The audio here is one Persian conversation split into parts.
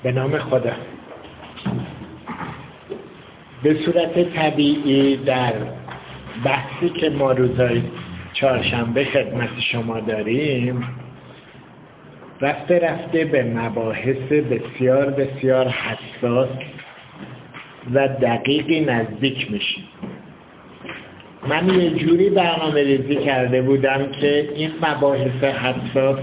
به نام خدا. به صورت طبیعی در بحثی که ما روزهای چهارشنبه خدمت شما داریم رفته به مباحث بسیار بسیار حساس و دقیقی نزدیک میشیم. من یه جوری برنامه ریزی کرده بودم که این مباحث حساس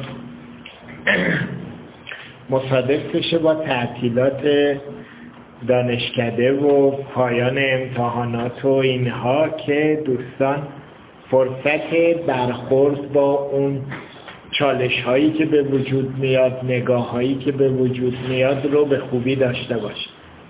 مصادف بشه با تعطیلات دانشکده و پایان امتحانات و اینها که دوستان فرصت برخورد با اون چالش هایی که به وجود میاد، نگاه هایی که به وجود میاد رو به خوبی داشته باشه.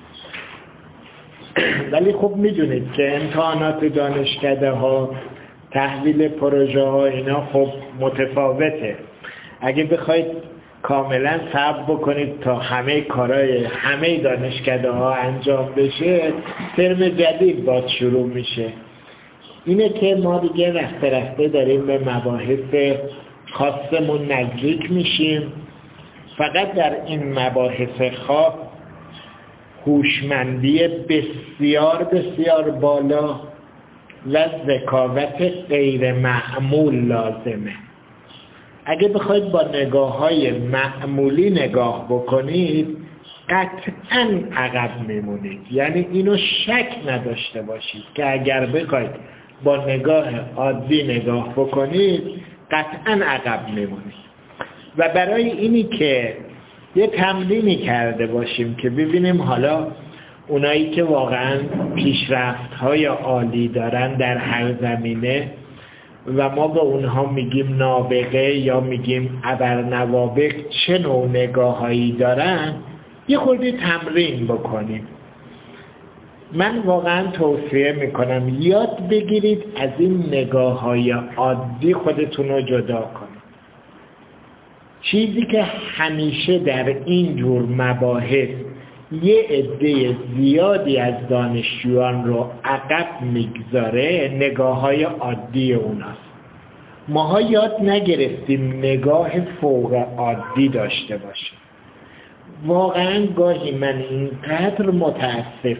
ولی خب میدونید که امتحانات دانشکده ها، تحویل پروژه ها اینا خب متفاوته. اگه بخواید کاملا صبر بکنید تا همه کارهای همه دانشکده ها انجام بشه، ترم جدید باز شروع میشه. اینه که ما دیگه رفته داریم به مباحث خاصمون نزدیک میشیم. فقط در این مباحث خاص هوشمندی بسیار بسیار بالا و ذکاوت غیر معمول لازمه. اگه بخواید با نگاه‌های معمولی نگاه بکنید قطعاً عقب میمونید. یعنی اینو شک نداشته باشید که اگر بخواید با نگاه عادی نگاه بکنید قطعاً عقب میمونید. و برای اینی که یه تمرینی کرده باشیم که ببینیم حالا اونایی که واقعاً پیشرفت‌های عالی دارن در هر زمینه و ما به اونها میگیم نابغه یا میگیم ابرنوابغ چه نوع نگاه‌هایی دارن، یه خورده تمرین بکنیم. من واقعا توصیه میکنم یاد بگیرید از این نگاه‌های عادی خودتون رو جدا کنید. چیزی که همیشه در این جور مباحث یه عده زیادی از دانشجویان رو عقب میگذاره نگاه‌های عادی اوناست. ماها یاد نگرفتیم نگاه فوق عادی داشته باشیم. واقعا گاهی من اینقدر متاسف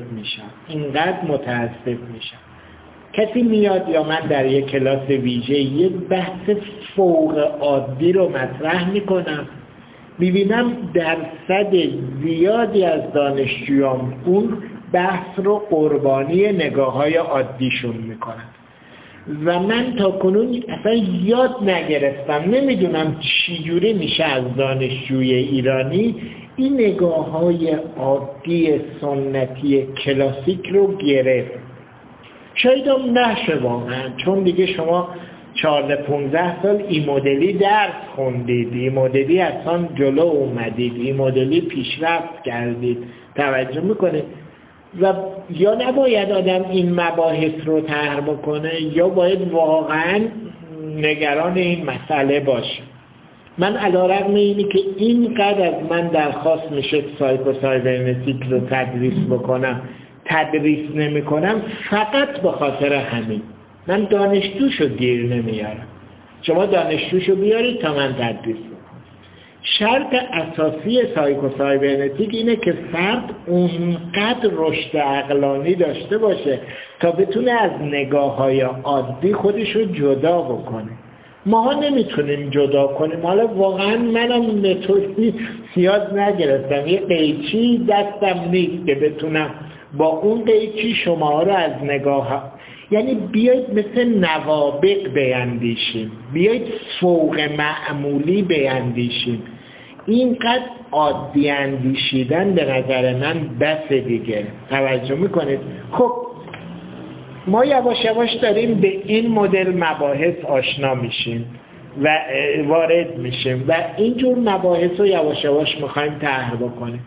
میشم کسی میاد یا من در یک کلاس ویژه یک بحث فوق عادی رو مطرح میکنم، میبینم درصد زیادی از دانشجویان اون بحث رو قربانی نگاه‌های عادیشون میکنن و من تا کنون اصلا یاد نگرفتم، نمیدونم چجوری میشه از دانشجوی ایرانی این نگاه‌های عادی سنتی کلاسیک رو گرفت. شاید هم نشه واقعا، چون دیگه شما 14-15 سال این مدلی درس خوندید، این مدلی اصلا جلو اومدید، این مدلی پیشرفت کردید، توجه میکنید و یا نباید آدم این مباحث رو طرح بکنه یا باید واقعا نگران این مسئله باشه. من علیرغم اینی که اینقدر از من درخواست میشه سایکوسایبرنتیک رو تدریس بکنم، تدریس نمی کنم فقط به خاطر همین. من دانشجوشو گیر نمیارم، شما دانشجوشو بیارید تا من تدریس بکنم. شرط اساسی سایکوسایبرنتیک اینه که فرد اونقدر رشد عقلانی داشته باشه تا بتونه از نگاه‌های عادی خودشو جدا بکنه. ماها نمیتونیم جدا کنیم. حالا واقعا منم متدی زیاد نگرفتم، یه قیچی دستم نیست که بتونم با اون قیچی شما رو از نگاه، یعنی بیایید مثل نوابغ بیندیشیم، بیایید فوق معمولی بیندیشیم. اینقدر عادی اندیشیدن به نظر من بس دیگه. توجه میکنید؟ خب ما یواش یواش داریم به این مدل مباحث آشنا میشیم و وارد میشیم و اینجور مباحث رو یواش یواش میخوایم طرح بکنیم.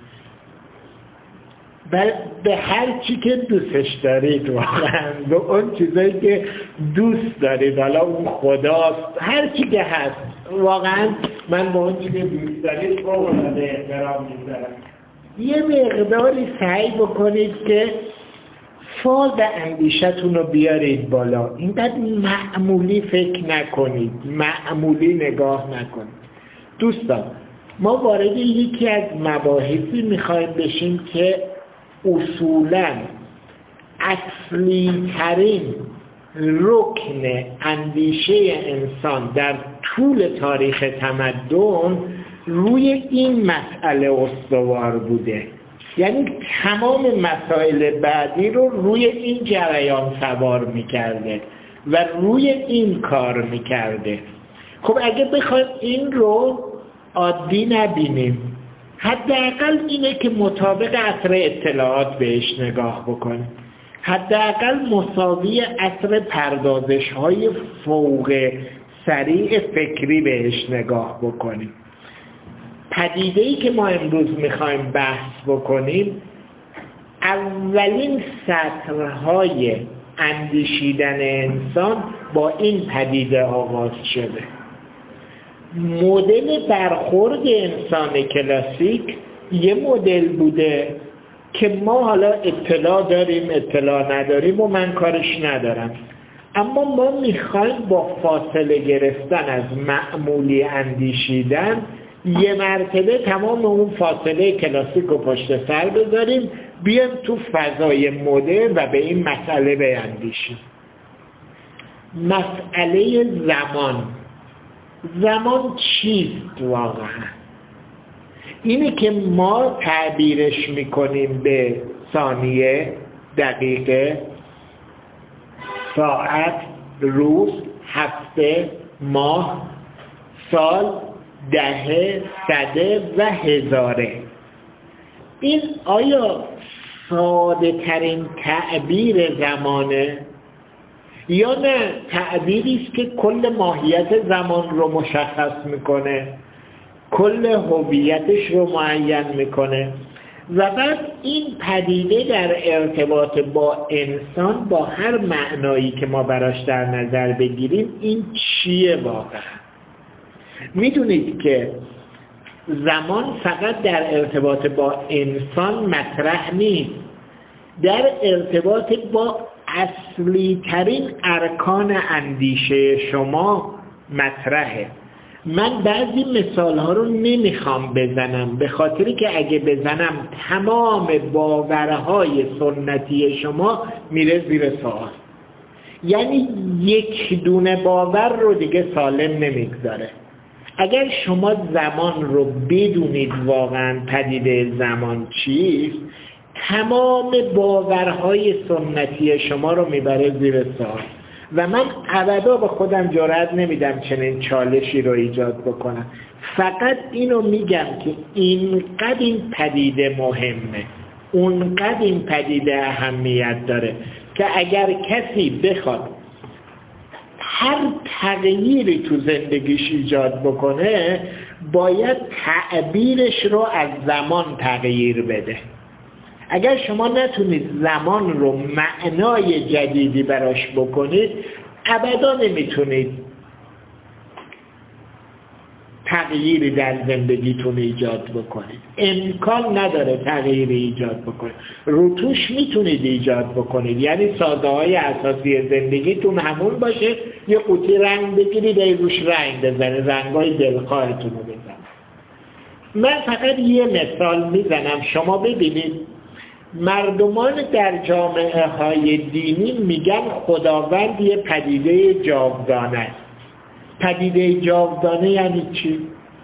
به هر چی که دوستش دارید، واقعا به اون چیزایی که دوست دارید، حالا اون خداست، هر چی که هست، واقعا من به اون چی که دوست دارید فوق‌العاده احترام میذارم. یه مقداری سعی بکنید که فاز اندیشتون رو بیارید بالا. اینقدر معمولی فکر نکنید، معمولی نگاه نکنید. دوستان ما وارد یکی از مباحثی میخوایم بشیم که اصولاً اصلی ترین رکن اندیشه انسان در طول تاریخ تمدن روی این مسئله استوار بوده. یعنی تمام مسائل بعدی رو روی این جریان سوار میکرده و روی این کار میکرده. خب اگه بخوایم این رو عادی نبینیم، حداقل اینه که مطابق عصر اطلاعات بهش نگاه بکنیم، حداقل مساوی عصر پردازش‌های فوق سریع فکری بهش نگاه بکنیم. پدیده‌ای که ما امروز میخوایم بحث بکنیم اولین سطرهای اندیشیدن انسان با این پدیده آغاز شده. مدل برخورد انسان کلاسیک یه مدل بوده که ما حالا اطلاع داریم اطلاع نداریم و من کارش ندارم، اما ما میخوایم با فاصله گرفتن از معمولی اندیشیدن یه مرتبه تمام اون فاصله کلاسیک رو پشت سر بذاریم، بیایم تو فضای مدرن و به این مسئله بیندیشیم. مسئله زمان چیست واقعا؟ اینه که ما تعبیرش میکنیم به ثانیه، دقیقه، ساعت، روز، هفته، ماه، سال، دهه، صده و هزاره. این آیا ساده ترین تعبیر زمانه یا نه تعبیری است که کل ماهیت زمان رو مشخص میکنه، کل هویتش رو معین میکنه؟ و بعد این پدیده در ارتباط با انسان با هر معنایی که ما براش در نظر بگیریم این چیه واقعا؟ میدونید که زمان فقط در ارتباط با انسان مطرح نیست، در ارتباط با اصلی ترین ارکان اندیشه شما مطرحه. من بعضی مثال ها رو نمیخوام بزنم به خاطری که اگه بزنم تمام باورهای سنتی شما میره زیر سوال. یعنی یک دونه باور رو دیگه سالم نمیگذاره. اگر شما زمان رو بدونید واقعا پدیده زمان چیست، تمام باورهای سنتی شما رو میبره زیر سوال. و من ابدا به خودم جرئت نمیدم چنین چالشی رو ایجاد بکنم. فقط اینو میگم که اینقدر این پدیده مهمه، اونقدر این پدیده اهمیت داره که اگر کسی بخواد هر تغییری تو زندگیش ایجاد بکنه باید تعبیرش رو از زمان تغییر بده. اگر شما نتونید زمان رو معنای جدیدی براش بکنید ابدا نمیتونید تغییری در زندگیتون ایجاد بکنید. امکان نداره تغییری ایجاد بکنید. روتوش میتونید ایجاد بکنید، یعنی سازه های اساسی زندگیتون همون باشه، یه قوطی رنگ بگیرید روش رنگ بزنید، رنگای دلخواهتون رو بزنید. من فقط یه مثال میزنم شما ببینید. مردمان در جامعه های دینی میگن خداوند یه پدیده جاودانه است. پدیده جاودانه یعنی چی؟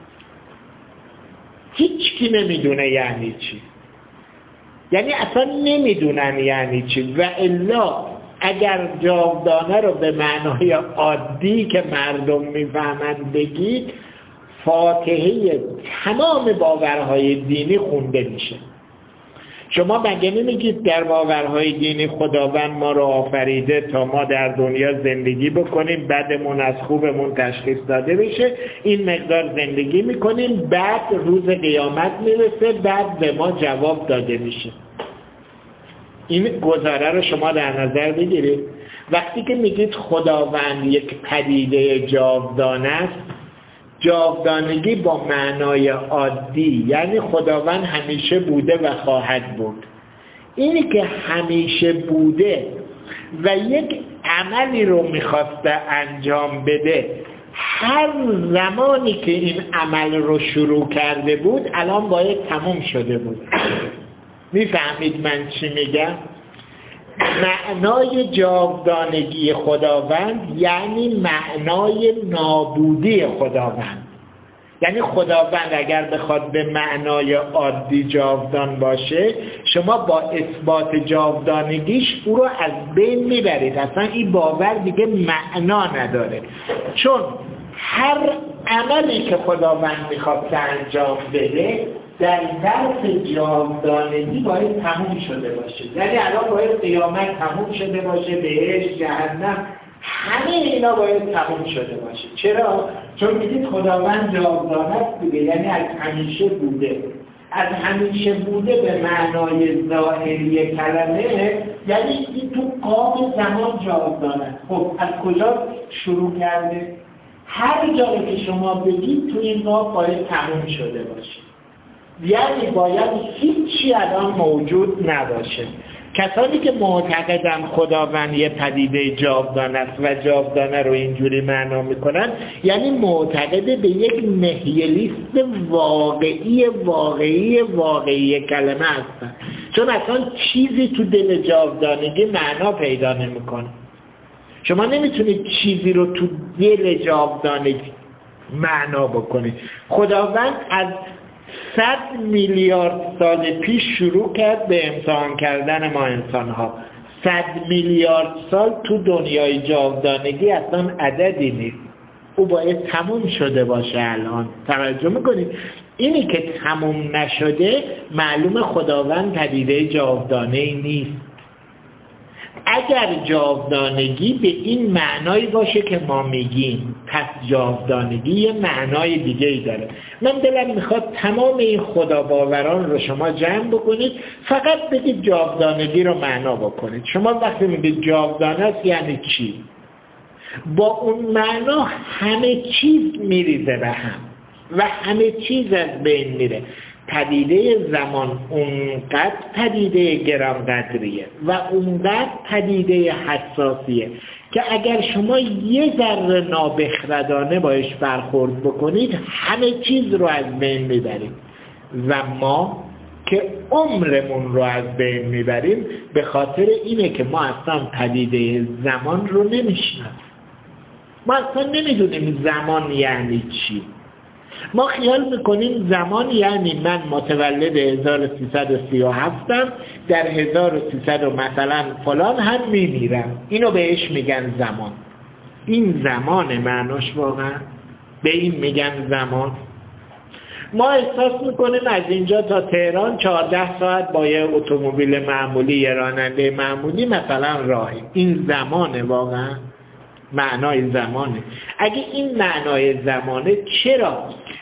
هیچ کی نمیدونه یعنی چی. یعنی اصلا نمیدونن یعنی چی. و الا اگر جاودانه رو به معنای عادی که مردم میفهمند بگید، فاتحه تمام باورهای دینی خونده میشه. شما مگه نمیگید در باورهای دینی خداوند ما رو آفریده تا ما در دنیا زندگی بکنیم، بدمون از خوبمون تشخیص داده بشه، این مقدار زندگی میکنیم، بعد روز قیامت میرسه، بعد به ما جواب داده میشه. این گزاره رو شما در نظر بگیرید. وقتی که میگید خداوند یک پدیده جاودانه است، جاودانگی با معنای عادی یعنی خداوند همیشه بوده و خواهد بود. اینی که همیشه بوده و یک عملی رو میخواسته انجام بده هر زمانی که این عمل رو شروع کرده بود الان باید تموم شده بود. میفهمید من چی میگم؟ معنای جاودانگی خداوند یعنی معنای نابودی خداوند. یعنی خداوند اگر بخواد به معنای عادی جاودان باشه، شما با اثبات جاودانگیش او رو از بین میبرید. اصلا این باور دیگه معنا نداره، چون هر عملی که خداوند میخواد انجام بده در ظرف جاودانگی باید تموم شده باشه. یعنی الان باید قیامت تموم شده باشه، بهشت، جهنم، همه اینا باید تموم شده باشه. چرا؟ چون میگید خداوند جاودانه است دیگه، یعنی از همیشه بوده. از همیشه بوده به معنای ظاهری کلمه یعنی این تو قاب زمان جاودانه است. خب از کجا شروع کرده؟ هر جا که شما بگید تو این قاب باید تموم شده باشه. یعنی باید هیچی الان موجود نباشه. کسانی که معتقدن خداوند یه پدیده جاودانه است و جاودانه رو اینجوری معنا میکنن، یعنی معتقد به یک نهیلیست واقعی کلمه هستن، چون اصلا چیزی تو دل جاودانگی معنا پیدا نمیکنه. شما نمیتونید چیزی رو تو دل جاودانگی معنا بکنید. خداوند از 100 میلیارد سال پیش شروع کرد به امتحان کردن ما انسان‌ها. 100 میلیارد سال تو دنیای جاودانگی اصلا عددی نیست. او باید تموم شده باشه. الان توجه میکنید؟ اینی که تموم نشده معلوم خداوند پدیده جاودانه‌ای نیست. اگر جاودانگی به این معنایی باشه که ما میگیم، پس جاودانگی یه معنای دیگه ای داره. من دلم میخواد تمام این خداباوران رو شما جمع بکنید، فقط بگید جاودانگی رو معنا بکنید. شما وقتی میگید جاودانه است یعنی چی؟ با اون معنا همه چیز میریزه به هم و همه چیز از بین میره. پدیده زمان اونقدر پدیده گرانقدریه و اونقدر پدیده حساسیه که اگر شما یه ذره نابخردانه باش برخورد بکنید همه چیز رو از بین میبرید. و ما که عمرمون رو از بین میبریم به خاطر اینه که ما اصلا پدیده زمان رو نمیشناسیم. ما اصلا نمیدونیم زمان یعنی چی. ما خیال میکنیم زمان یعنی من متولد 1337م، در 1300 مثلا فلان هم میمیرم. اینو بهش میگن زمان. این زمان معناش واقعا به این میگن زمان. ما احساس میکنیم از اینجا تا تهران 14 ساعت با یه اتومبیل معمولی، یه راننده معمولی مثلا راهی. این زمانه واقعا؟ معنای زمانه. اگه این معنای زمانه، چرا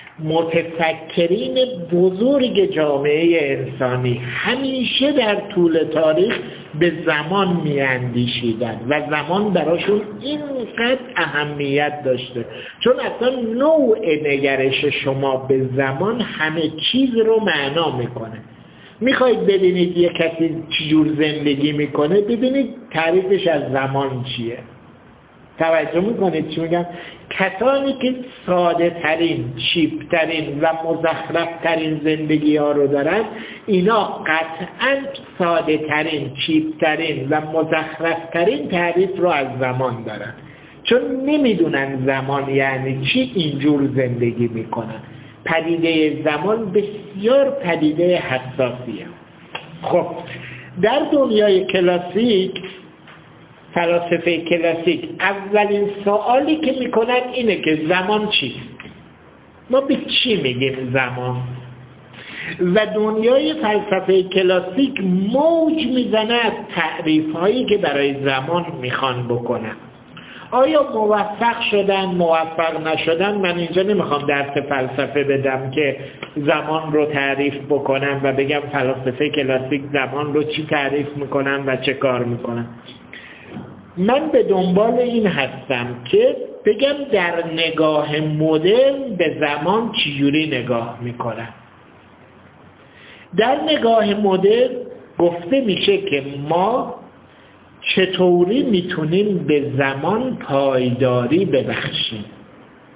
متفکرین بزرگ جامعه انسانی همیشه در طول تاریخ به زمان میاندیشیدن و زمان براشون اینقدر اهمیت داشته؟ چون اصلا نوع نگرش شما به زمان همه چیز رو معنا میکنه. میخواید ببینید یه کسی چجور زندگی میکنه، ببینید تعریفش از زمان چیه. توجه میکنید چی میگم؟ کسانی که ساده ترین، چیپ ترین و مزخرف ترین زندگی ها رو دارن، اینا قطعاً ساده ترین، چیپ ترین و مزخرف ترین تعریف رو از زمان دارن، چون نمیدونن زمان یعنی چی، اینجور زندگی میکنن. پدیده زمان بسیار پدیده حساسیه. خب در دنیای کلاسیک، فلاسفه کلاسیک، اولین سوالی که میکنن اینه که زمان چیست؟ ما به چی میگیم زمان؟ و دنیای فلسفه کلاسیک موج میزنه از تعریف هایی که برای زمان میخوان بکنن. آیا موفق شدن، موفق نشدن؟ من اینجا نمیخوام درس فلسفه بدم که زمان رو تعریف بکنم و بگم فلاسفه کلاسیک زمان رو چی تعریف میکنن و چه کار میکنن. من به دنبال این هستم که بگم در نگاه مدرن به زمان چجوری نگاه میکنن. در نگاه مدرن گفته میشه که ما چطوری میتونیم به زمان پایداری ببخشیم.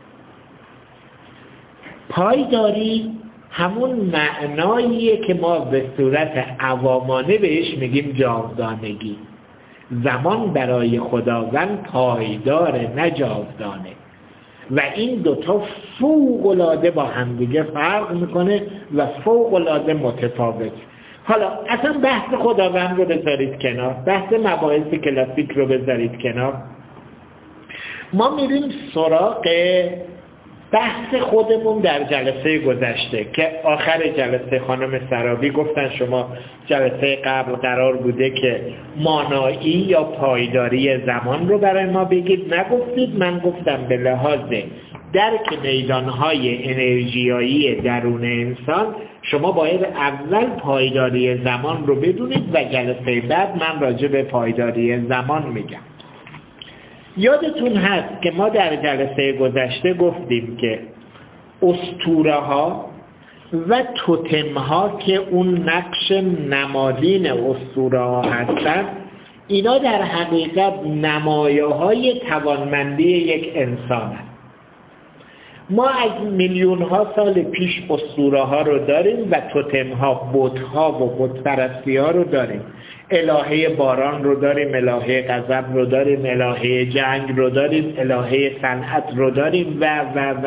پایداری همون معناییه که ما به صورت عوامانه بهش میگیم جاودانگی. زمان برای خداوند پایدار نه جاودانه و این دوتا فوق‌العاده با همدیگه فرق میکنه و فوق‌العاده متفاوت. حالا اصلا بحث خداوند رو بذارید کنار، بحث مباحث کلاسیک رو بذارید کنار، ما میریم سراغ بحث خودمون در جلسه گذشته که آخر جلسه خانم سرابی گفتن شما جلسه قبل قرار بوده که مانایی یا پایداری زمان رو برای ما بگید، نگفتید. من گفتم به لحاظ درک میدانهای انرژیایی درون انسان شما باید اول پایداری زمان رو بدونید و جلسه بعد من راجع به پایداری زمان میگم. یادتون هست که ما در جلسه گذشته گفتیم که اسطوره ها و توتم ها که اون نقش نمادین اسطوره ها هستن، اینا در حقیقت نمایه های توانمندی یک انسان هست. ما از میلیون ها سال پیش اسطوره ها رو داریم و توتم ها، بت ها و بت پرستی ها رو داریم. الهه باران رو داریم، الهه غضب رو داریم، الهه جنگ رو داریم، الهه صنعت رو داریم و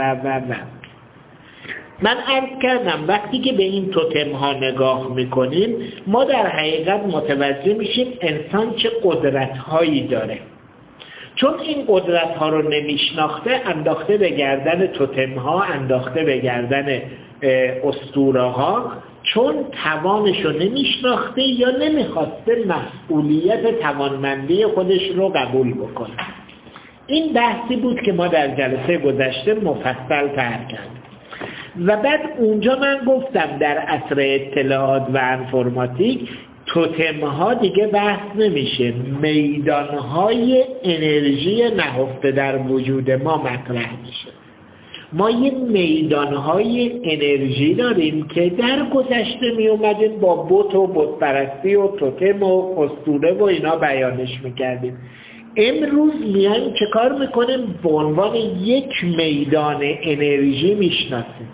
من عرض کردم وقتی که به این توتم ها نگاه میکنیم ما در حقیقت متوجه میشیم انسان چه قدرت هایی داره. چون این قدرت ها رو نمیشناخته انداخته به گردن توتم ها، انداخته به گردن اسطوره ها، چون توانش رو نمیشناخته یا نمیخواسته مسئولیت توانمندی خودش رو قبول بکنه. این بحثی بود که ما در جلسه گذشته مفصل طرح کردیم و بعد اونجا من گفتم در عصر اطلاعات و انفرماتیک توتم ها دیگه بحث نمیشه، میدان های انرژی نهفته در وجود ما مطرح میشه. ما یه میدان های انرژی داریم که در گذشته می اومدیم با بت و بت پرستی و توتم و اسطوره و اینا بیانش میکردیم. امروز میایم چه کار میکنیم؟ به عنوان یک میدان انرژی میشناسیم.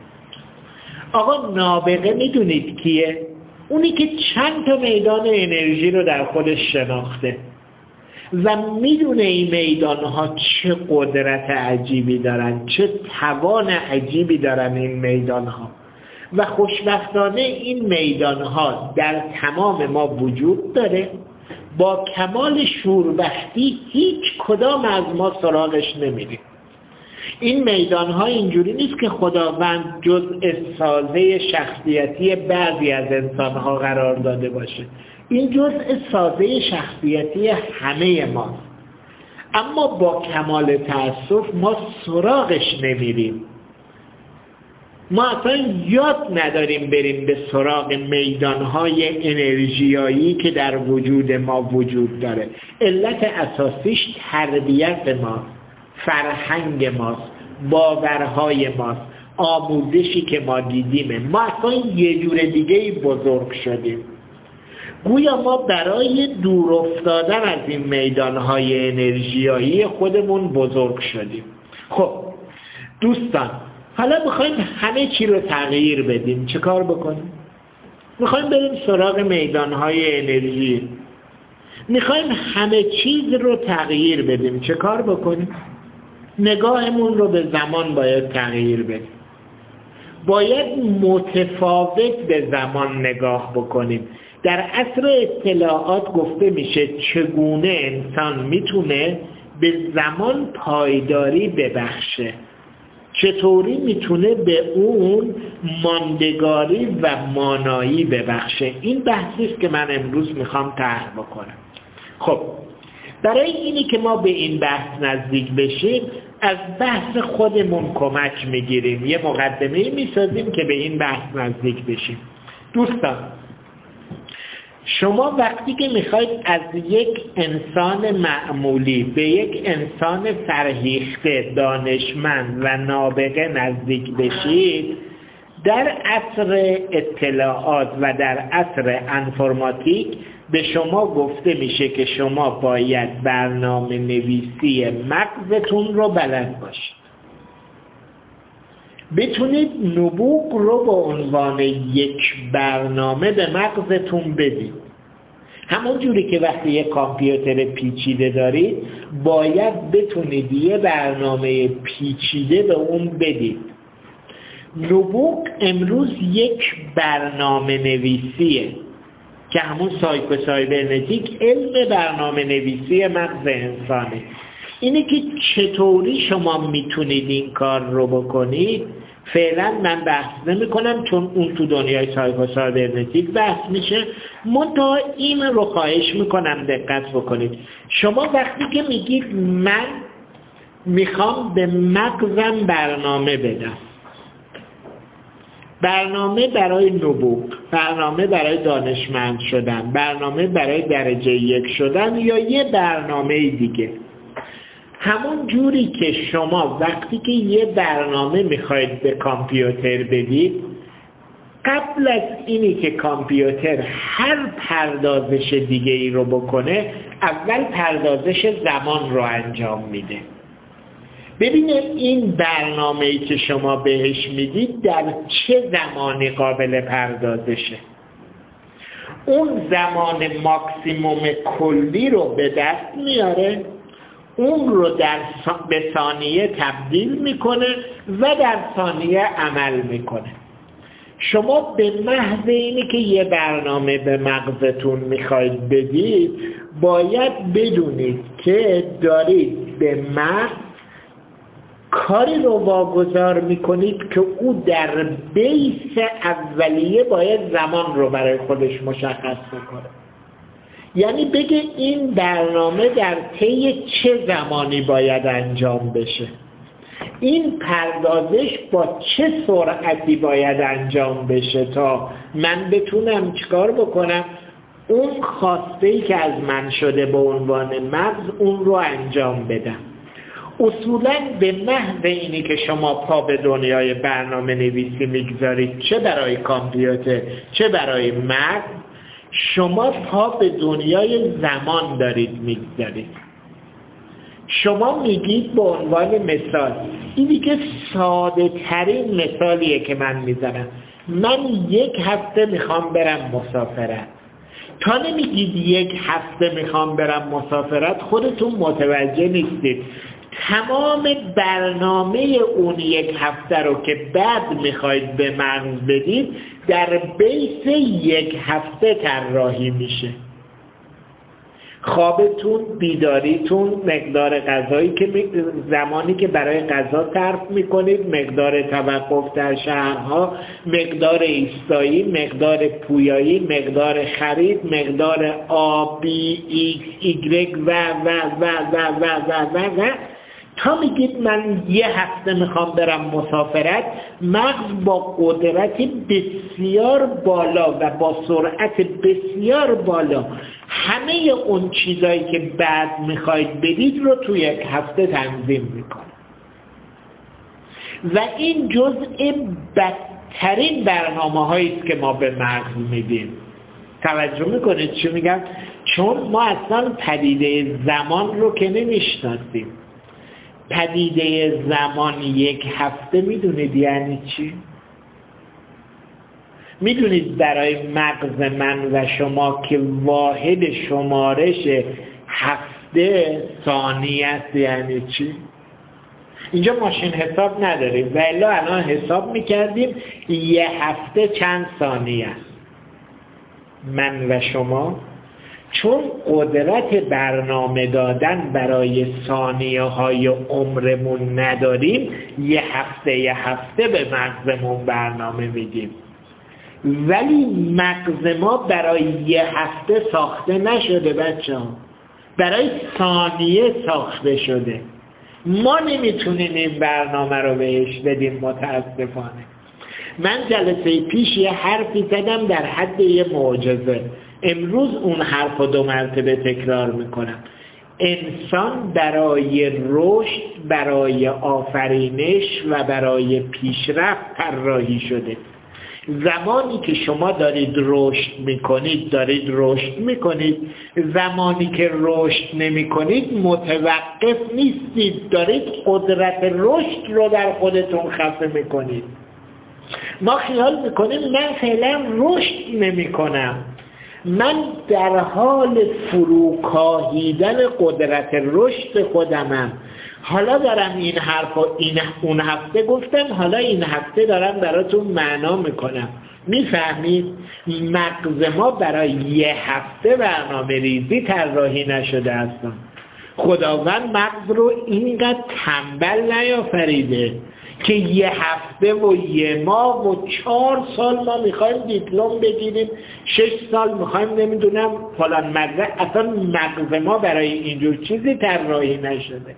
آقا نابغه میدونید کیه؟ اونی که چند تا میدان انرژی رو در خودش شناخته و میدونه این میدانها چه قدرت عجیبی دارن، چه توان عجیبی دارن این میدانها و خوشبختانه این میدانها در تمام ما وجود داره. با کمال شوربختی هیچ کدام از ما سراغش نمیریم. این میدانها اینجوری نیست که خداوند جزء سازه شخصیتی بعضی از انسانها قرار داده باشه، این جزء سازه شخصیتی همه ماست، اما با کمال تأسف ما سراغش نمیریم. ما اصلا یاد نداریم بریم به سراغ میدانهای انرژیایی که در وجود ما وجود داره. علت اساسیش تربیت ماست، فرهنگ ماست، باورهای ماست، آموزشی که ما دیدیم. ما اصلا یه جور دیگه بزرگ شدیم. گویا ما برای دور افتادن از این میدانهای انرژیایی خودمون بزرگ شدیم. خب دوستان، حالا میخوایم همه چی رو تغییر بدیم، چه کار بکنیم؟ میخوایم بریم سراغ میدانهای انرژی، میخوایم همه چیز رو تغییر بدیم، چه کار بکنیم؟ نگاهمون رو به زمان باید تغییر بدیم، باید متفاوت به زمان نگاه بکنیم. در عصر اطلاعات گفته میشه چگونه انسان میتونه به زمان پایداری ببخشه، چطوری میتونه به اون ماندگاری و مانایی ببخشه. این بحثی است که من امروز میخوام طرح بکنم. خب برای اینی که ما به این بحث نزدیک بشیم از بحث خودمون کمک میگیریم، یه مقدمه میسازیم که به این بحث نزدیک بشیم. دوستان، شما وقتی که میخواید از یک انسان معمولی به یک انسان فرهیخته، دانشمند و نابغه نزدیک بشید، در عصر اطلاعات و در عصر انفرماتیک به شما گفته میشه که شما باید برنامه نویسی مغزتون رو بلد باشید. بتونید نبوغ رو به عنوان یک برنامه به مغزتون بدید. همون جوری که وقتی یک کامپیوتر پیچیده دارید باید بتونید یه برنامه پیچیده به اون بدید. نبوغ امروز یک برنامه نویسیه که همون سایبرنتیک علم برنامه نویسی مغز انسانه. اینه که چطوری شما میتونید این کار رو بکنید فعلا من بحث نمی کنم، چون اون تو دنیای سایبرنتیک بحث میشه. منتها این رو خواهش میکنم دقت بکنید. شما وقتی که میگید من میخوام به مغزم برنامه بدم، برنامه برای نبوغ، برنامه برای دانشمند شدن، برنامه برای درجه 1 شدن یا یه برنامه دیگه، همون جوری که شما وقتی که یه برنامه میخواید به کامپیوتر بدید، قبل از اینی که کامپیوتر هر پردازش دیگه ای رو بکنه اول پردازش زمان رو انجام میده. ببینید این برنامه‌ای که شما بهش میدید در چه زمانی قابل پردازشه. اون زمان ماکسیموم کلی رو به دست میاره، اون رو به ثانیه تبدیل میکنه و در ثانیه عمل میکنه. شما به محض اینی که یه برنامه به مغزتون میخواید بدید باید بدونید که دارید به مغز کاری رو واگذار میکنید که او در بیس اولیه باید زمان رو برای خودش مشخص بکنه. یعنی بگه این برنامه در طی چه زمانی باید انجام بشه، این پردازش با چه سرعتی باید انجام بشه تا من بتونم چیکار بکنم، اون خواسته‌ای که از من شده به عنوان مغز اون رو انجام بدم. اصولاً به محض اینی که شما پا به دنیای برنامه نویسی میگذارید، چه برای کامپیوتر چه برای مغز، شما پا به دنیای زمان دارید میگذارید. شما میگید به عنوان مثال، این دیگه ساده ترین مثالیه که من میزنم، من 1 هفته میخوام برم مسافرت. تا نمیگید 1 هفته میخوام برم مسافرت خودتون متوجه نیستید تمام برنامه اون 1 هفته رو که بعد میخواید به مغز بدید در بیس 1 هفته طراحی میشه. خوابتون، بیداریتون، مقدار غذایی که زمانی که برای غذا صرف میکنید، مقدار توقف در شهرها، مقدار ایستایی، مقدار پویایی، مقدار خرید، مقدار آبی، ایگرگ و تا میگید من 1 هفته میخوام برم مسافرت، مغز با قدرت بسیار بالا و با سرعت بسیار بالا همه اون چیزایی که بعد میخواید بدید رو توی 1 هفته تنظیم میکنه. و این جزء بدترین برنامه هاییست که ما به مغز میدیم. توجه میکنید چی میگم؟ چون ما اصلا پدیده زمان رو که نمیشناسیم. پدیده زمان 1 هفته میدونید یعنی چی؟ میدونید برای مغز من و شما که واحد شمارش هفته ثانیه است یعنی چی؟ اینجا ماشین حساب نداریم و الا الان حساب میکردیم 1 هفته چند ثانیه است. من و شما چون قدرت برنامه دادن برای ثانیه های عمرمون نداریم، 1 هفته به مغزمون برنامه میدیم. ولی مغز ما برای 1 هفته ساخته نشده بچه‌ها، برای ثانیه ساخته شده. ما نمیتونیم این برنامه رو بهش بدیم متاسفانه. من جلسه پیش یه حرفی زدم در حد یه معجزه، امروز اون حرف رو 2 مرتبه تکرار میکنم. انسان برای رشد، برای آفرینش و برای پیشرفت طراحی شده. زمانی که شما دارید رشد میکنید، زمانی که رشد نمیکنید متوقف نیستید، دارید قدرت رشد رو در خودتون خفه میکنید. ما خیال میکنیم من فعلا رشد نمیکنم، من در حال فروکاهیدن قدرت رشد خودمم. حالا دارم این حرف و اون هفته گفتم، حالا این هفته دارم براتون معنا میکنم. میفهمید؟ مغز ما برای یه هفته برنامه ریزی طراحی نشده اصلا. خداوند مغز رو اینقدر تنبل نیافریده که یه هفته و یه ماه و 4 سال ما میخوایم دیپلم بگیریم، 6 سال میخوایم نمیدونم فلان مدرک. اصلا مغز ما برای اینجور چیزی طراحی نشده.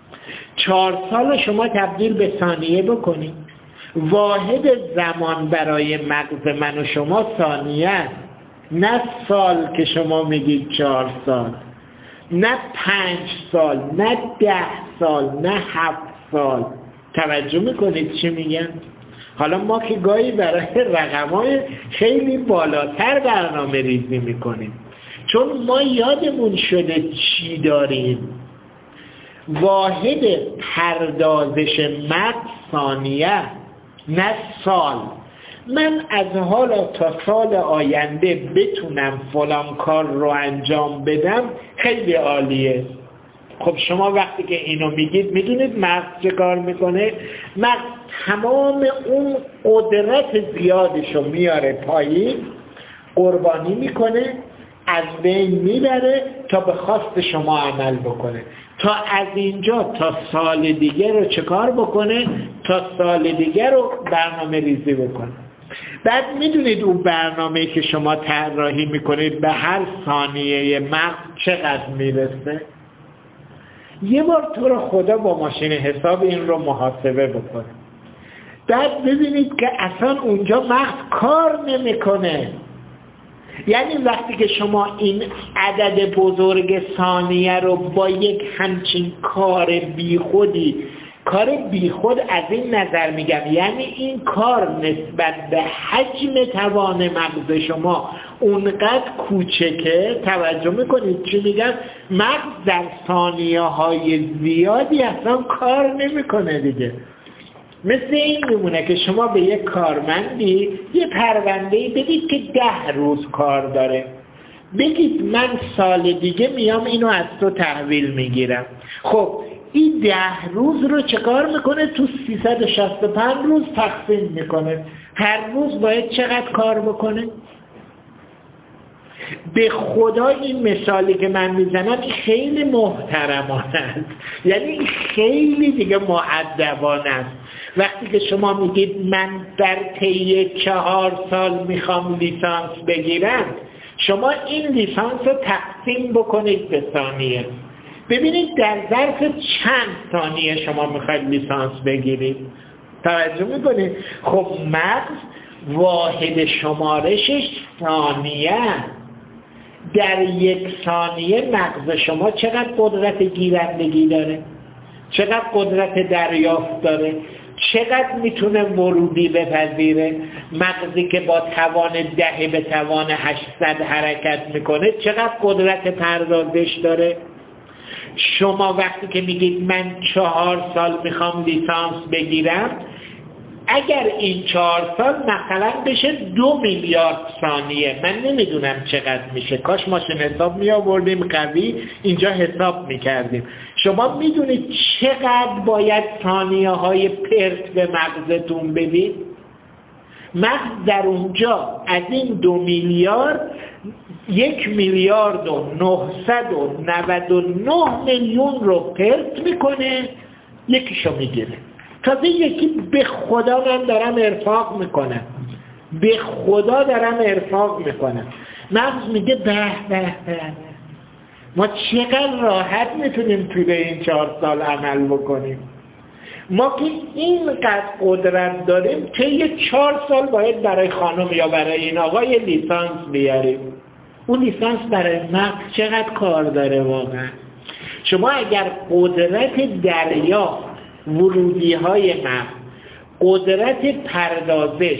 4 سال شما تبدیل به ثانیه بکنید. واحد زمان برای مغز من و شما ثانیه است، نه سال که شما میگید 4 سال، نه 5 سال، نه 10 سال، نه 7 سال. توجه میکنید چی میگن؟ حالا ما که گاهی برای رقم‌های خیلی بالاتر برنامه ریزی میکنیم، چون ما یادمون شده چی داریم. واحد پردازش مغز ثانیه، نه سال. من از حالا تا سال آینده بتونم فلان کار رو انجام بدم، خیلی عالیه. خب شما وقتی که اینو میگید میدونید مغز چه کار میکنه؟ مغز تمام اون قدرت زیادشو میاره پایین، قربانی میکنه، از بین میبره تا به خواست شما عمل بکنه، تا از اینجا تا سال دیگه رو چه کار بکنه؟ تا سال دیگه رو برنامه ریزی بکنه. بعد میدونید اون برنامه‌ای که شما طراحی میکنید به هر ثانیه مغز چقدر میرسه؟ یه بار تو رو خدا با ماشین حساب این رو محاسبه بکنه، بعد ببینید که اصلا اونجا مغز کار نمیکنه. یعنی وقتی که شما این عدد بزرگ ثانیه رو با یک همچین کار بیخود از این نظر میگم، یعنی این کار نسبت به حجم توان مغز شما اونقدر کوچکه. توجه میکنید چی میگم؟ مغز در ثانیه های زیادی اصلا کار نمیکنه دیگه. مثل این میمونه که شما به یک کارمندی یه پرونده‌ای بدید که 10 روز کار داره، بگید من سال دیگه میام اینو از تو تحویل میگیرم. خب این 10 روز رو چه کار میکنه؟ تو 365 روز تقسیم میکنه. هر روز باید چقدر کار بکنه؟ به خدا این مثالی که من میزنم خیلی محترمانه است، یعنی خیلی دیگه مؤدبانه است. وقتی که شما میگید من در طی 4 سال میخوام لیسانس بگیرم، شما این لیسانس رو تقسیم بکنید به ثانیه، ببینید در ظرف چند ثانیه شما میخواید لیسانس بگیرید. توجه میکنید؟ خب مغز واحد شمارشش ثانیه. در 1 ثانیه مغز شما چقدر قدرت گیرندگی داره، چقدر قدرت دریافت داره، چقدر میتونه ورودی بپذیره. مغزی که با توان 10 به توان 800 حرکت میکنه چقدر قدرت پردازش داره. شما وقتی که میگید من 4 سال میخوام لیسانس بگیرم، اگر این 4 سال مثلا بشه 2 میلیارد ثانیه، من نمیدونم چقدر میشه، کاش ماشین حساب می آوردیم قوی اینجا حساب میکردیم. شما میدونید چقدر باید ثانیه های پرت به مغزتون بدید؟ مغز در اونجا از این 2 میلیارد 1 میلیارد و 999 میلیون رو پرت میکنه، یکیشو میگیره. تازه یکی به خدا من دارم ارفاق میکنم، به خدا دارم ارفاق میکنم. مغز میگه به ما چقدر راحت میتونیم توی این 4 سال عمل بکنیم. ما که اینقدر قدرت داریم که یه 4 سال باید برای خانم یا برای این آقای لیسانس بیاریم. اون لیسانس برای مغز چقدر کار داره واقعا. شما اگر قدرت دریافت ورودی های مغز، قدرت پردازش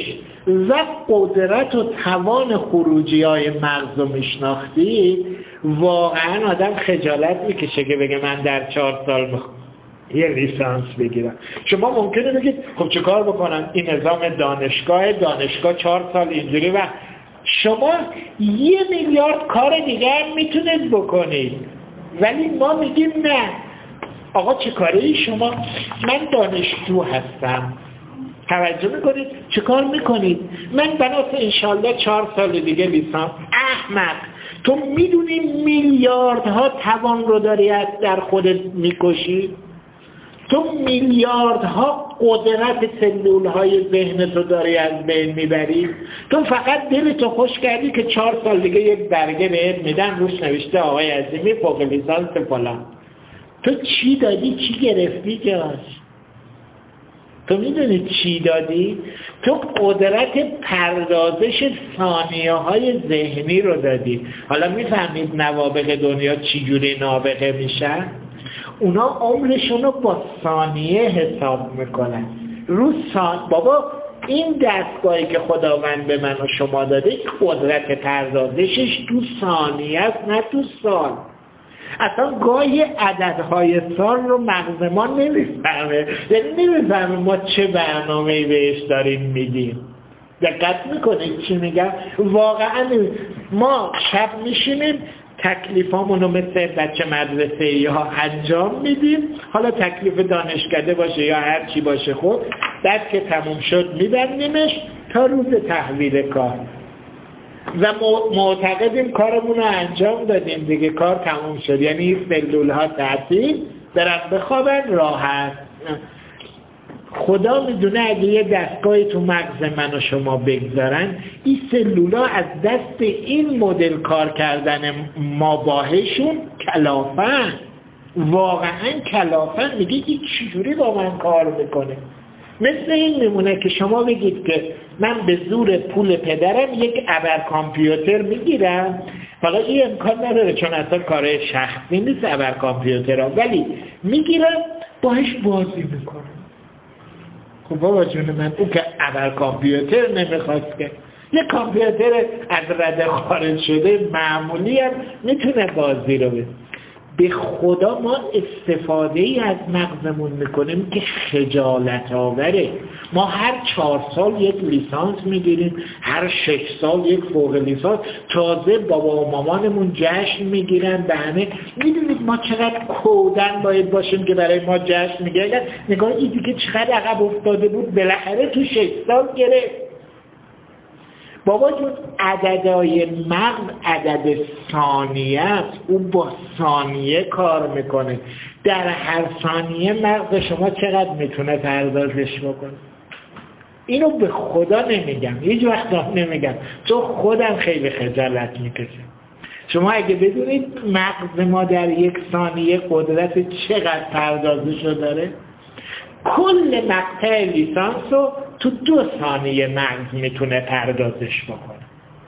و قدرت و توان خروجی های مغز رو میشناختید، واقعا آدم خجالت میکشه که بگه من در 4 سال یه لیسانس بگیرم. شما ممکنه بگید خب چه کار بکنم، این نظام دانشگاه 4 سال اینجوری، و شما 1 میلیارد کار دیگه هم میتونید بکنید، ولی ما میگیم نه. آقا چه کاری شما؟ من دانشجو هستم. توجه میکنید چه کار میکنید؟ من بناس انشالله 4 سال دیگه لیسانس. احمق، تو میدونی میلیاردها توان رو داری در خودت میکشی؟ تو میلیاردها قدرت سلولهای ذهنت رو داری از بین میبری؟ تو فقط دلتو خوش کردی که 4 سال دیگه یک برگه بهت میدن روش نوشته آقای عظیمی فوق لیسانس فلان. تو چی دادی؟ چی گرفتی جاش؟ تو میدونی چی دادی؟ تو قدرت پردازش ثانیه های ذهنی رو دادی. حالا میفهمید نوابغ دنیا چی جوری نابغه میشن؟ اونا عمرشون رو با ثانیه حساب میکنن. بابا این دستگاهی که خداوند به من و شما داده قدرت پردازشش تو ثانیه است، نه تو سال. اصلا گاهی عددهای سال رو مغز ما نمیفهمه، یعنی نمیفهمه ما چه برنامه‌ای بهش داریم میدیم. دقت میکنید چی میگم؟ واقعا ما شب میشینیم تکلیفامون رو مثل بچه مدرسه یا انجام میدیم، حالا تکلیف دانشکده باشه یا هر چی باشه، خب بعد که تموم شد میبندیمش تا روز تحویل کار و معتقدیم کارمون رو انجام دادیم دیگه، کار تموم شد، یعنی سلول ها تعطیل، برن بخوابن راحت. خدا میدونه اگه یه دستگاهی تو مغز من و شما بگذارن، این سلولا از دست این مدل کار کردن ما باهشون کلافن، واقعا کلافن. میگه که چجوری با من کار میکنه؟ مثل این میمونه که شما بگید که من به زور پول پدرم یک ابر کامپیوتر میگیرم. حالا این امکان نداره چون اصلا کار شخصی نیست ابر کامپیوتر ها، ولی میگیرم باهش بازی میکنم. خب بابا جون من، اون که ابر کامپیوتر نمیخواست که، یه کامپیوتر از رده خارج شده معمولی هم میتونه بازی رو بده. به خدا ما استفاده ای از مغزمون میکنیم که خجالت آوره. ما هر 4 سال یک لیسانس میگیریم، هر 6 سال یک فوق لیسانس، تازه بابا و مامانمون جشن میگیرن به همه. میدونید ما چقدر کودن باید باشیم که برای ما جشن میگیرن؟ نگاه این دیگه چقدر عقب افتاده بود، بالاخره تو 6 سال گرفت. بابا جون عددهای مغز عدد ثانیه است، اون با ثانیه کار میکنه. در هر ثانیه مغز شما چقدر میتونه پردازش بکنه؟ اینو به خدا نمیگم، هیچ وقت نمیگم، چون خودم خیلی خجالت میکشم. شما اگه بدونید مغز ما در 1 ثانیه قدرت چقدر پردازش رو داره، کل مقطع لیسانس رو تو 2 ثانیه مغز میتونه پردازش بکنه.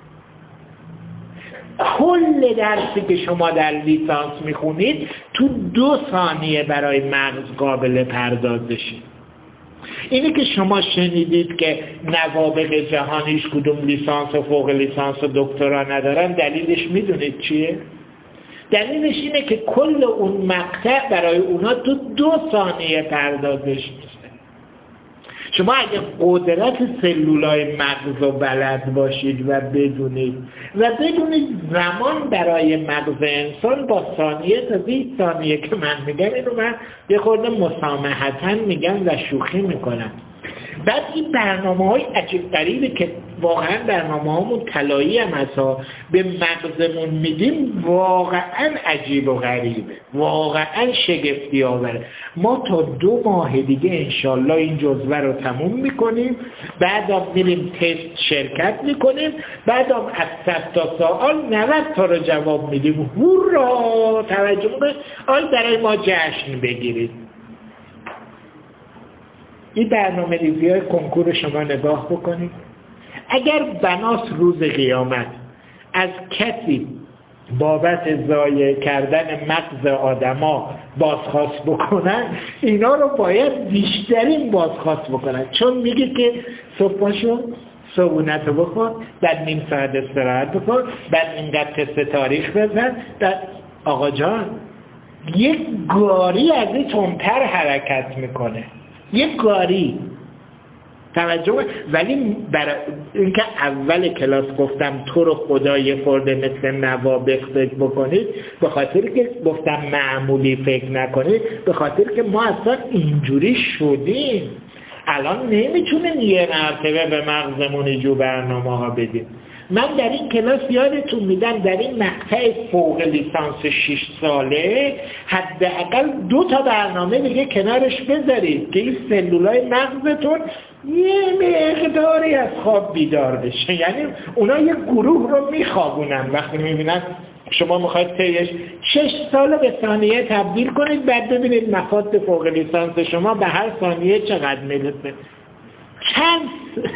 کل درسی که شما در لیسانس میخونید تو 2 ثانیه برای مغز قابل پردازشه. اینی که شما شنیدید که نوابغ جهانیش کدوم لیسانس و فوق لیسانس و دکترا ندارن، دلیلش میدونید چیه؟ دلیلش اینه که کل اون مقطع برای اونا تو 2 ثانیه پردازش میشه. شما اگه قدرت سلولای مغز رو بلد باشید و بدونید زمان برای مغز انسان با ثانیه تا 20 ثانیه که من میگم، اینو من یه خورده مسامحتاً میگم و شوخی میکنم. بعد این برنامه‌های عجیب غریبی که واقعا برنامه‌هامون طلایی هم هست به مغزمون میدیم، واقعا عجیب و غریبه، واقعا شگفتی آوره. ما تا 2 ماه دیگه انشالله این جزوه رو تموم میکنیم، بعدم میریم تست شرکت میکنیم، بعدم از 100 تا سوال 90 تا رو جواب میدیم. هورا! توجه کنید، برای ما جشن بگیرید. این برنامه ریزی های کنکور شما نگاه بکنید. اگر بناس روز قیامت از کسی بابت ضایع کردن مغز آدما بازخواست بکنن، اینا رو باید بیشترین بازخواست بکنن، چون میگه که صبح پاشو صبونتو بخور، بعد نیم ساعت استراحت بکن، بعد اینقدر تست تاریخ بزن. آقا جان یک گاری از این تندتر حرکت میکنه، یک گاری توجه. ولی برای اینکه اول کلاس گفتم تو رو خدا یه خورده مثل نوابغ فکر بکنید، به خاطر که گفتم معمولی فکر نکنید، به خاطر که ما اصلا اینجوری شدیم. الان نمیتونیم یه مرتبه به مغزمون جو برنامه ها بدیم. من در این کلاس یادتون میدم در این مقطع فوق لیسانس 6 ساله حداقل 2 تا برنامه دیگه کنارش بذارید که این سلولای مغزتون یه مقداری از خواب بیدار بشه. یعنی اونا یه گروه رو میخوابونن وقتی میبینن شما میخواید طیش 6 سال به ثانیه تبدیل کنید، بعد ببینید مفاد فوق لیسانس شما به هر ثانیه چقدر میرسه. چند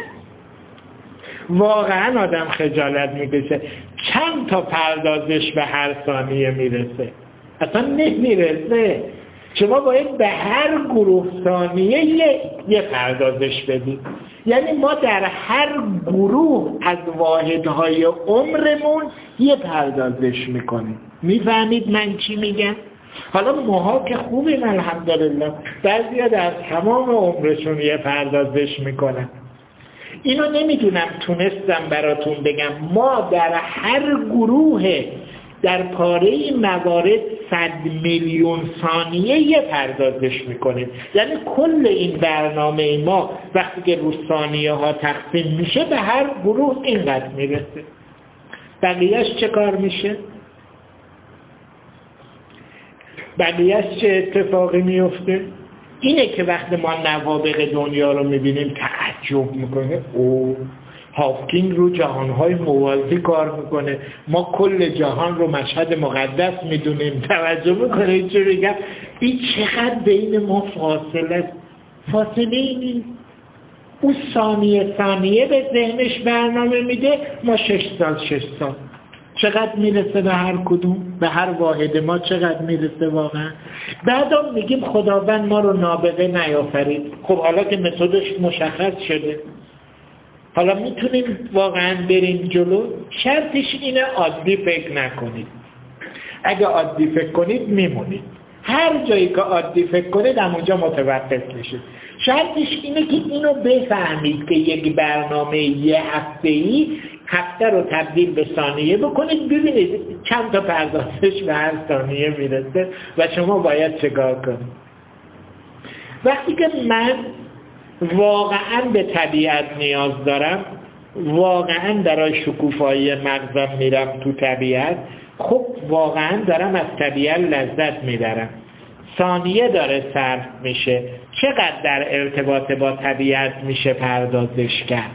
واقعا آدم خجالت میکشه چند تا پردازش به هر ثانیه میرسه. اصلا نمیرسه. شما باید به هر گروه ثانیه یه پردازش بدید. یعنی ما در هر گروه از واحدهای عمرمون یه پردازش میکنیم. میفهمید من چی میگم؟ حالا ماها که خوبیم الحمدلله، بعضیا در تمام عمرشون یه پردازش میکنن. اینو نمیدونم تونستم براتون بگم. ما در هر گروه در پاره موارد 100 میلیون ثانیه یه پردازش میکنیم. یعنی کل این برنامه ما وقتی که رو ثانیه ها تقسیم میشه به هر گروه اینقدر میرسه. بقیهش چه کار میشه؟ بقیهش چه اتفاقی میفته؟ اینه که وقتی ما نوابغ دنیا رو میبینیم تعجب میکنه. هاوکینگ رو جهانهای موازی کار میکنه، ما کل جهان رو مشهد مقدس میدونیم. توجه میکنه چه بگم؟ این چقدر بین ما فاصله ای نیست. او ثانیه به ذهنش برنامه میده، ما 6 سال چقدر میرسه به هر کدوم؟ به هر واحد ما چقدر میرسه واقعا؟ بعدا میگیم خداوند ما رو نابغه نیافرید. خب حالا که متدش مشخص شده، حالا میتونیم واقعا بریم جلو. شرطش اینه عادی فکر نکنید. اگه عادی فکر کنید میمونید. هر جایی که عادی فکر کنید همونجا متوقف میشید. شرطش اینه که اینو بفهمید که یک برنامه یه هفته رو تبدیل به ثانیه بکنید، ببینید چند تا پردازش به هر ثانیه میرسه و شما باید چیکار کنید. وقتی که من واقعا به طبیعت نیاز دارم، واقعا برای شکوفایی مغزم میرم تو طبیعت، خب واقعا دارم از طبیعت لذت میبرم. ثانیه داره صرف میشه، چقدر در ارتباط با طبیعت میشه پردازش کرد.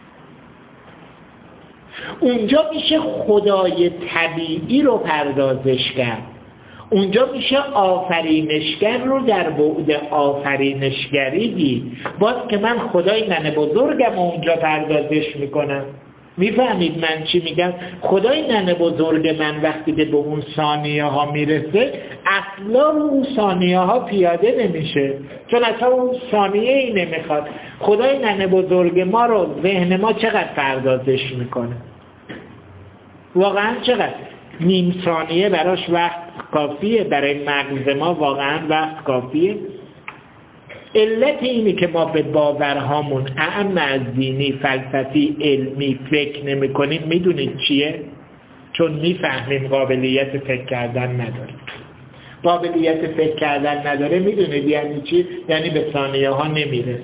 اونجا میشه خدای طبیعی رو پردازش کرد. اونجا میشه آفرینشگر رو در بعد آفرینشگری دید. باز که من خدای ننه بزرگم اونجا پردازش میکنم. میفهمید من چی میگم؟ خدای ننه بزرگ من وقتی که به اون ثانیه ها میرسه اصلا اون ثانیه ها پیاده نمیشه، چون اصلا اون ثانیه ای نمیخواد. خدای ننه بزرگ ما رو ذهن ما چقدر پردازش میکنه؟ واقعا چقدر؟ نیم ثانیه براش وقت کافیه؟ برای مغز ما واقعا وقت کافیه؟ علت اینه که ما به باورهامون اعم از دینی، فلسفی، علمی فکر نمی کنیم. میدونید چیه؟ چون میفهمیم قابلیت فکر کردن نداره. قابلیت فکر کردن نداره میدونید یعنی چی؟ یعنی به ثانیه ها نمیرسه.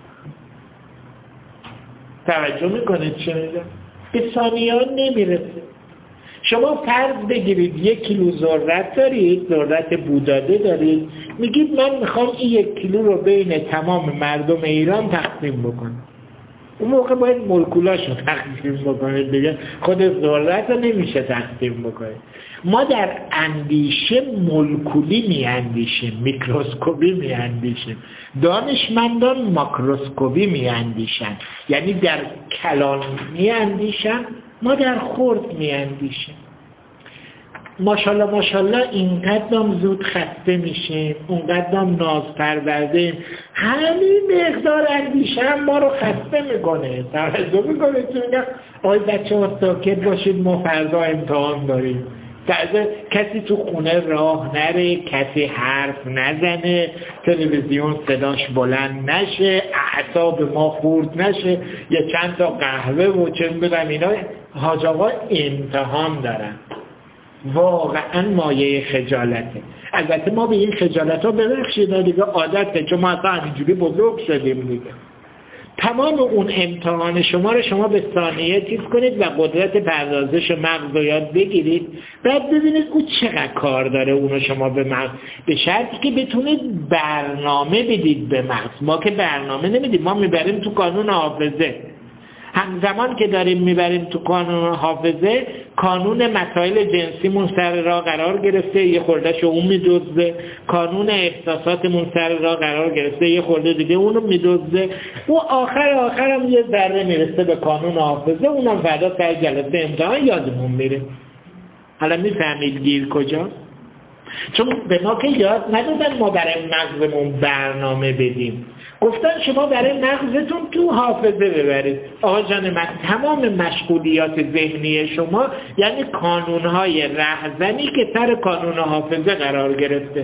توجه میکنید چی میگم؟ به ثانیه ها نمیرسه. شما فرض بگیرید 1 کیلو ذرت دارید، ذرت بوداده دارید، میگید من میخوام این 1 کیلو رو بین تمام مردم ایران تقسیم بکنم. اون موقع باید مولکولاشو تقسیم بکنید دیگه، خود ذرت رو نمیشه تقسیم بکنید. ما در اندیشه مولکولی میاندیشیم، میکروسکوپی میاندیشیم. دانشمندان ماکروسکوپی میاندیشن، یعنی در کلان میاندیشن، ما در خرد میاندیشیم. ماشاءالله ماشاءالله اینقدرم زود خسته میشیم، اونقدرم ناز پروردیم، همین مقدار اندیشه هم ما رو خسته میکنه. توجه میکنه چون میگم آی بچه ها ساکت باشید ما فردا امتحان داریم. کسی تو خونه راه نره، کسی حرف نزنه، تلویزیون صداش بلند نشه، اعصاب ما خورد نشه، یه چند تا قهوه و چه میدونم اینا. حاج آقا امتحان دارن، واقعا مایه خجالته. البته ما به این خجالت ها ببخشید دیگه عادته، چون ما اصلا همینجوری بزرگ شدیم دیگه. تمام اون امتحان شما رو شما به ثانیه چیز کنید و قدرت پردازش مغز رو یاد بگیرید، بعد ببینید او چقدر کار داره اونو شما به مغز، به شرطی که بتونید برنامه بدید به مغز. ما که برنامه نمیدیم، ما میبریم تو قانون حافظه. همزمان که داریم میبریم تو قانون حافظه، قانون مسائل جنسیمون سر راه قرار گرفته، یه خوردهشو اون میدزده، قانون احساساتمون سر راه قرار گرفته، یه خورده دیگه اونو میدزده، و آخرم یه ذره میرسه به قانون حافظه، اونم فردا سر جلسه امتحان یادمون میره. حالا میفهمید گیر کجاست؟ چون به ما که یاد ندادن ما برای مغزمون برنامه بدیم، گفتن شما برای مغزتون تو حافظه ببرید. آقا جان من، تمام مشغولیات ذهنی شما یعنی قانونهای رهزنی که سر قانون حافظه قرار گرفته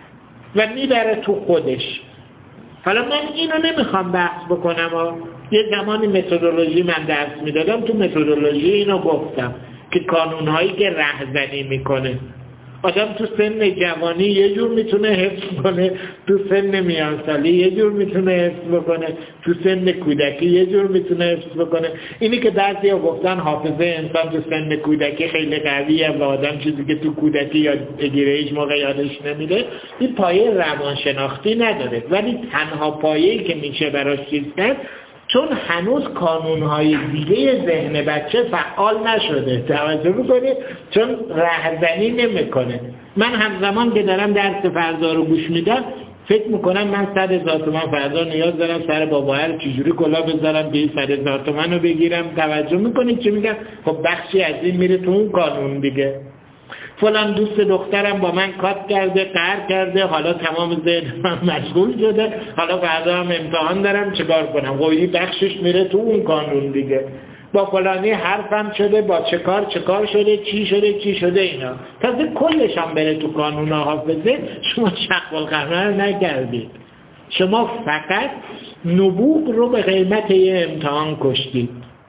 و میبره تو خودش. حالا من اینو نمیخوام بحث بکنم یه زمانی متدولوژی من درس میدادم، تو متدولوژی اینو گفتم که قانونهایی که رهزنی میکنه، آدم تو سن جوانی یه جور میتونه حفظ کنه، تو سن میانسالی یه جور میتونه حفظ بکنه، تو سن کودکی یه جور میتونه حفظ بکنه. اینی که بعضیا گفتن حافظه انسان تو سن کودکی خیلی قویه و آدم چیزی که تو کودکی یاد بگیره هیچ موقع یادش نمیره، این پایه روانشناختی نداره. ولی تنها پایه‌ای که میشه براش چیز کرد، چون هنوز قانونهای دیگه ذهن بچه فعال نشده. توجه میکنه؟ چون رهزنی نمیکنه. من همزمان که دارم درس فردا رو گوش میدم فکر میکنم من 100,000 تومان فردا نیاز دارم سر باباهر چجوری کلا بذارم که 100,000 تومان رو بگیرم. توجه میکنید چی میگم؟ خب بخشی از این میره تو اون قانون دیگه. فلان دوست دخترم با من کات کرده، قهر کرده، حالا تمام ذهن من مشغول شده، حالا فردا هم امتحان دارم چیکار کنم؟ قوی بخشش میره تو اون قانون دیگه. با فلانی حرفم شده، با چه کار شده، چی شده اینا. تازه کلش هم بره تو قانون حافظه. شما شق القمر نکردید، شما فقط نبوغ رو به قیمت یه امتحان کشتید.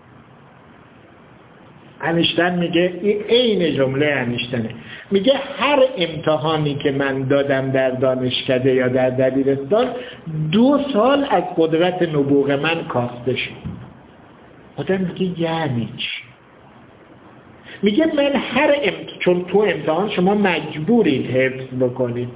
انیشتن میگه، این جمله انیشتنه، میگه هر امتحانی که من دادم در دانشکده یا در دبیرستان 2 سال از قدرت نبوغ من کاسته شد. آدم میگه یعنی چی؟ میگه من چون تو امتحان شما مجبورید حفظ بکنید.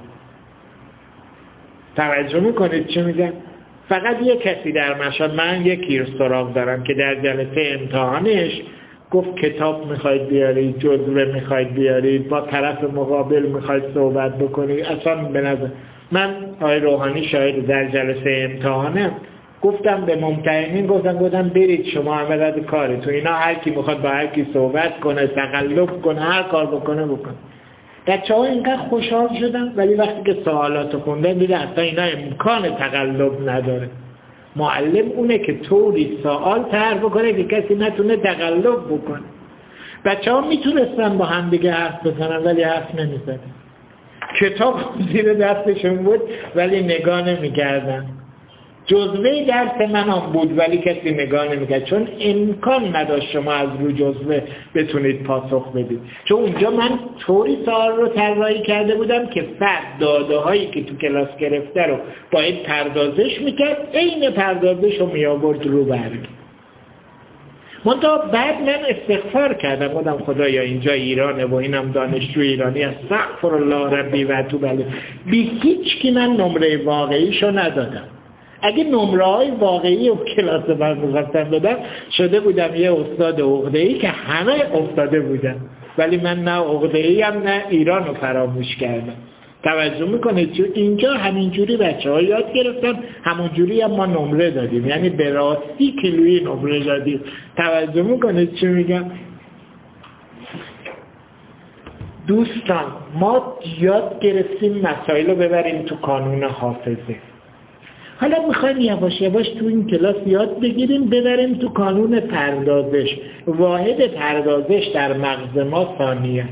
توجه میکنید چه میگم؟ فقط یه کسی در مشهد، من یکی رو سراغ دارم که در جلسه امتحانش گفت کتاب میخواید بیارید، جزوه میخواید بیارید، با طرف مقابل میخواید صحبت بکنید. اصلا به نظر من آقای روحانی شاید در جلسه امتحانم گفتم به ممتحنین، گفتم برید شما عملت کاری تو اینا، هر کی میخواد با هر کی صحبت کنه، تقلب کنه، هر کار بکنه. بچه‌ها اینقدر خوشحال شدن، ولی وقتی که سوالات خوندن دیدن اصلا اینا امکان تقلب نداره. معلم اونه که طوری سوال طرح بکنه که کسی نتونه تقلب بکنه. بچه‌ها میتونستن با هم دیگه حرف بزنن ولی حرف نمیزدن. کتاب زیر دستشون بود ولی نگاه نمی‌کردن. جزوه درس من هم بود ولی کسی نگاه نمی‌کرد، چون امکان نداشت شما از رو جزوه بتونید پاسخ بدید. چون اونجا من طوری سوال رو طراحی کرده بودم که فرد داده‌هایی که تو کلاس گرفته رو باید پردازش میکرد، عین پردازش رو میآورد رو برگ. منتها بعد من استغفار کردم، گفتم خدایا اینجا ایرانه و اینم دانشجو ایرانی است، استغفر الله ربی و اتوب الیه. بی هیچ کی من نمره واقعیشو ندادم. اگه نمره‌های واقعی و کلاس من می‌خواستم بدم، شده بودم یه استاد عقده‌ای که همه افتاده بودن، ولی من نه عقده‌ای هم نه ایران رو فراموش کردم. توجه میکنید چون اینجا همینجوری بچه‌ها یاد گرفتن، همونجوری هم ما نمره دادیم، یعنی به راستی کیلویی نمره دادیم. توجه میکنید چی میگم؟ دوستان ما یاد گرفتیم مسائل رو ببریم تو کانون حافظه. حالا میخوایم یواش یواش تو این کلاس یاد بگیریم ببریم تو کانون پردازش. واحد پردازش در مغز ما ثانیه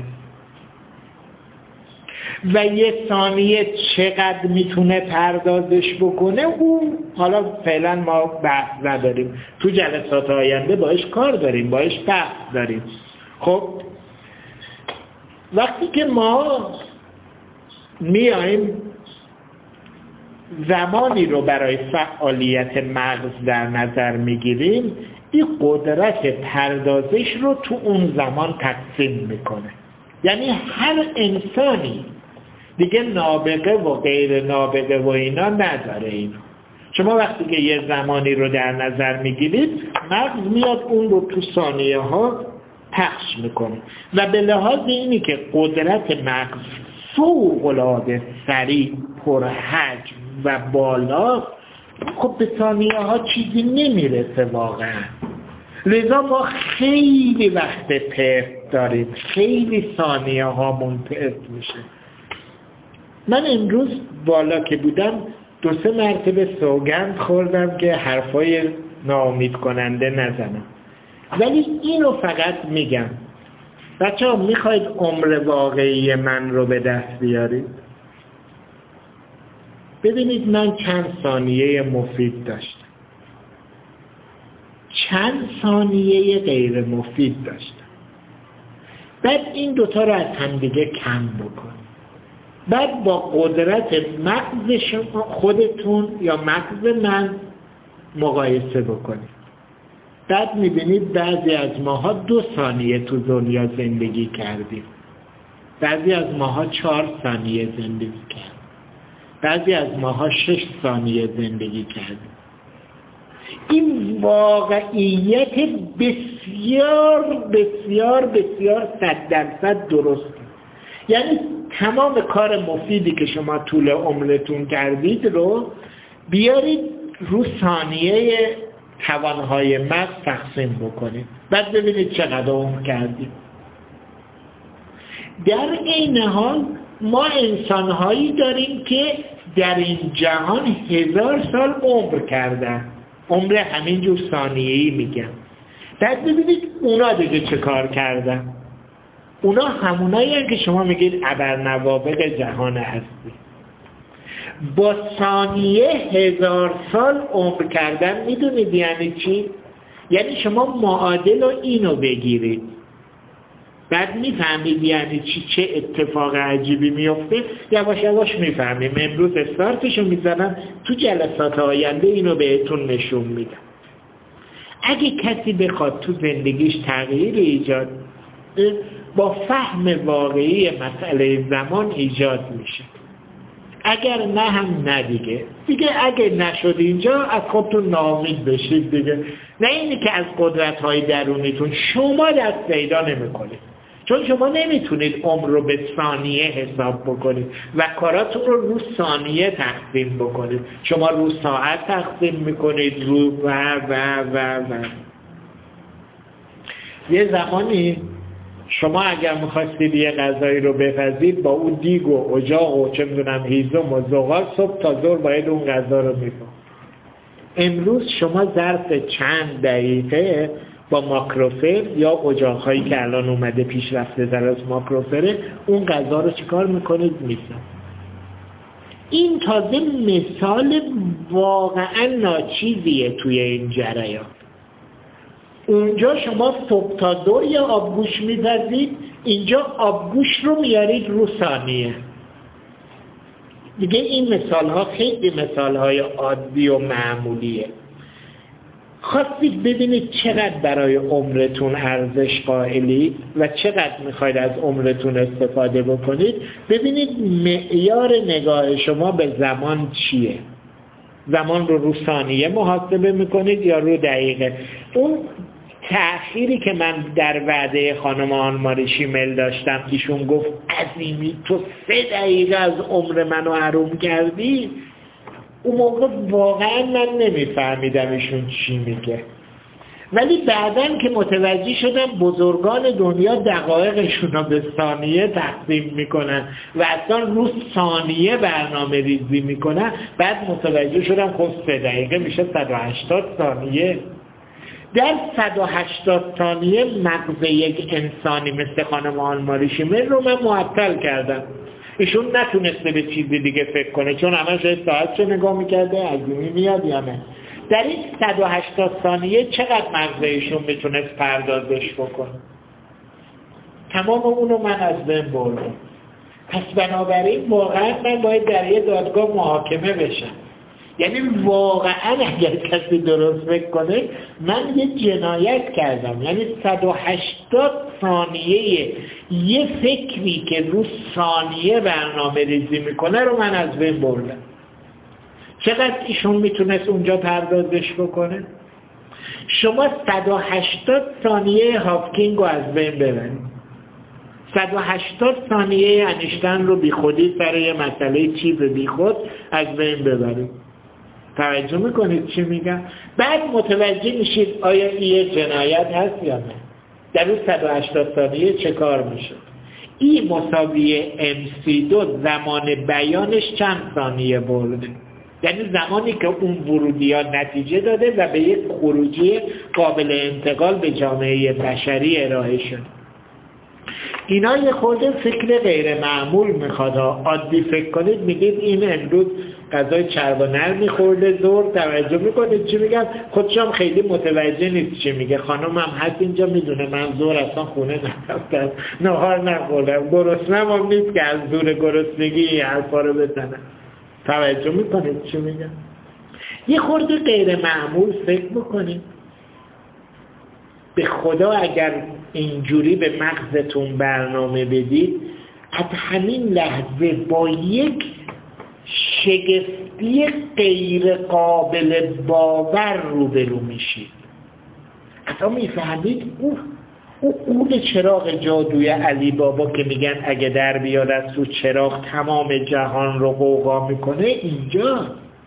و یه ثانیه چقدر میتونه پردازش بکنه اون حالا فعلا ما بحث نداریم، تو جلسات آینده باش کار داریم، باش بحث داریم. خب وقتی که ما میایم زمانی رو برای فعالیت مغز در نظر میگیریم، این قدرت پردازش رو تو اون زمان تقسیم میکنه. یعنی هر انسانی دیگه نابغه و غیر نابغه و اینا نداره. اینو شما وقتی که یه زمانی رو در نظر میگیرید مغز میاد اون رو تو ثانیه ها پخش میکنه و به لحاظ اینی که قدرت مغز فوق‌العاده سریع، پرحجم و بالا، خب به ثانیه ها چیزی نمیرسه واقعا. لذا ما خیلی وقت پرت داریم، خیلی ثانیه هامون پرت میشه. من امروز بالا که بودم 2-3 مرتبه سوگند خوردم که حرفای ناامید کننده نزنم، ولی اینو فقط میگم بچه‌ها میخواید عمر واقعی من رو به دست بیارید؟ ببینید من چند ثانیه مفید داشتم، چند ثانیه غیر مفید داشتم. بعد این دوتا رو از همدیگه کم بکن، بعد با قدرت مغز شما خودتون یا مغز من مقایسه بکنید. بعد میبینید بعضی از ماها 2 ثانیه تو دنیا زندگی کردیم، بعضی از ماها 4 ثانیه زندگی کردیم، بعضی از ماها 6 ثانیه زندگی کردیم. این واقعیت بسیار بسیار بسیار 100% درسته. یعنی تمام کار مفیدی که شما طول عمرتون کردید رو بیارید رو ثانیه توانهای مغز تقسیم بکنید، بعد ببینید چقدر عمر کردید. در این حال ما انسانهایی داریم که در این جهان 1000 سال عمر کردن، عمر همینجور ثانیه‌ای میگم. بعد ببینید اونا دیگه چه کار کردن. اونا همونایی هستن که شما میگید ابرنوابغ جهان هستی. با ثانیه 1000 سال عمر کردن میدونید یعنی چی؟ یعنی شما معادل رو اینو بگیرید، بعد میفهمید یعنی چی، چه اتفاق عجیبی میفته. یواش یواش میفهمیم. امروز استارتشو میزنم، تو جلسات آینده اینو بهتون نشون میدم. اگه کسی بخواد تو زندگیش تغییر ایجاد با فهم واقعی مسئله زمان ایجاد میشه. اگر نه هم نه دیگه اگه نشد اینجا از خودتون ناامید بشید دیگه. نه اینی که از قدرت‌های درونیتون شما دست پیدا نمی‌کنید، چون شما نمیتونید عمر رو به ثانیه حساب بکنید و کاراتون رو ثانیه تقسیم بکنید. شما رو ساعت تقسیم میکنید، رو و یه زمانی شما اگر میخواستید یه غذایی رو بپزید با اون دیگ و اجاق و چه میدونم هیزم و زغال صبح تا ظهر باید اون غذا رو میپزید. امروز شما ظرف چند دقیقه با ماکروفر یا اجاق‌هایی که الان اومده پیشرفته در از ماکروفره اون غذا رو چیکار میکنید؟ میپزید. این تازه مثال واقعا ناچیزیه توی این جریان. اونجا شما صبح تا ظهر یا آبگوش می‌پزید، اینجا آبگوش رو میارید رو ثانیه. دیگه این مثال‌ها خیلی مثال‌های عادی و معمولیه. خواستید ببینید چقدر برای عمرتون ارزش قائلید و چقدر میخواید از عمرتون استفاده بکنید، ببینید معیار نگاه شما به زمان چیه. زمان رو ثانیه محاسبه میکنید یا رو دقیقه؟ اون تأخیری که من در وعده خانم آنماری شیمل داشتم، ایشون گفت عظیمی تو 3 دقیقه از عمر منو حروم کردی، اون موقع واقعا من نمیفهمیدم ایشون چی میگه. ولی بعدن که متوجه شدن بزرگان دنیا دقایقشون رو به ثانیه تقسیم میکنن و اصلا رو ثانیه برنامه ریزی میکنن، بعد متوجه شدن خب 3 دقیقه میشه 180 ثانیه. در 180 ثانیه مغز یک انسانی مثل خانم آلماری شیمر رو من معطل کردم. ایشون نتونسته به چیزی دیگه فکر کنه چون همش ساعتشو نگاه میکرده عزیمی میاد یا نه. در این 180 ثانیه چقدر مغز ایشون میتونست پردازش بکنه؟ تمام اونو من از بین بردم. پس بنابراین واقعا من باید در یه دادگاه محاکمه بشم. یعنی واقعا اگر کسی درست فکر کنه من یه جنایت کردم. یعنی 180 ثانیه یه فکری که رو ثانیه برنامه ریزی میکنه رو من از بین بردم. چقدر ایشون میتونست اونجا پردازش بکنه؟ شما 180 ثانیه هاکینگ رو از بین ببرید، 180 ثانیه انیشتین رو بی خودی سر یه مسئله چیز بی خود از بین ببرید. توجه میکنید چی میگم؟ بعد متوجه میشید آیا این یه جنایت هست یا نه. در اون 180 ثانیه چه کار میشه؟ این مساوی MC2 زمان بیانش چند ثانیه برده؟ یعنی زمانی که اون ورودی ها نتیجه داده و به یک خروجی قابل انتقال به جامعه بشری ارائه شد. اینا یه خورده فکر غیر معمول میخواد. عادی فکر کنید میگید این امروز غذای چرب و نر میخورده ظهر، توجه میکنید چی میگم؟ خودشم خیلی متوجه نیست چی میگه. خانم هم هست اینجا میدونه من ظهر اصلا خونه نرفتم، نهار نخوردم، گرسنه‌م هم نیست که از دور گرسنگی حرفا رو بزنم. توجه میکنید چی میگم؟ یه خورده غیر معمول فکر بکنید. به خدا اگر اینجوری به مغزتون برنامه بدید از همین لحظه با یک شگفتی غیر قابل باور روبرو میشید. اصلا میفهمید او قول چراغ جادوی علی بابا که میگن اگه در بیاد از تو چراغ تمام جهان رو غوغا میکنه اینجا.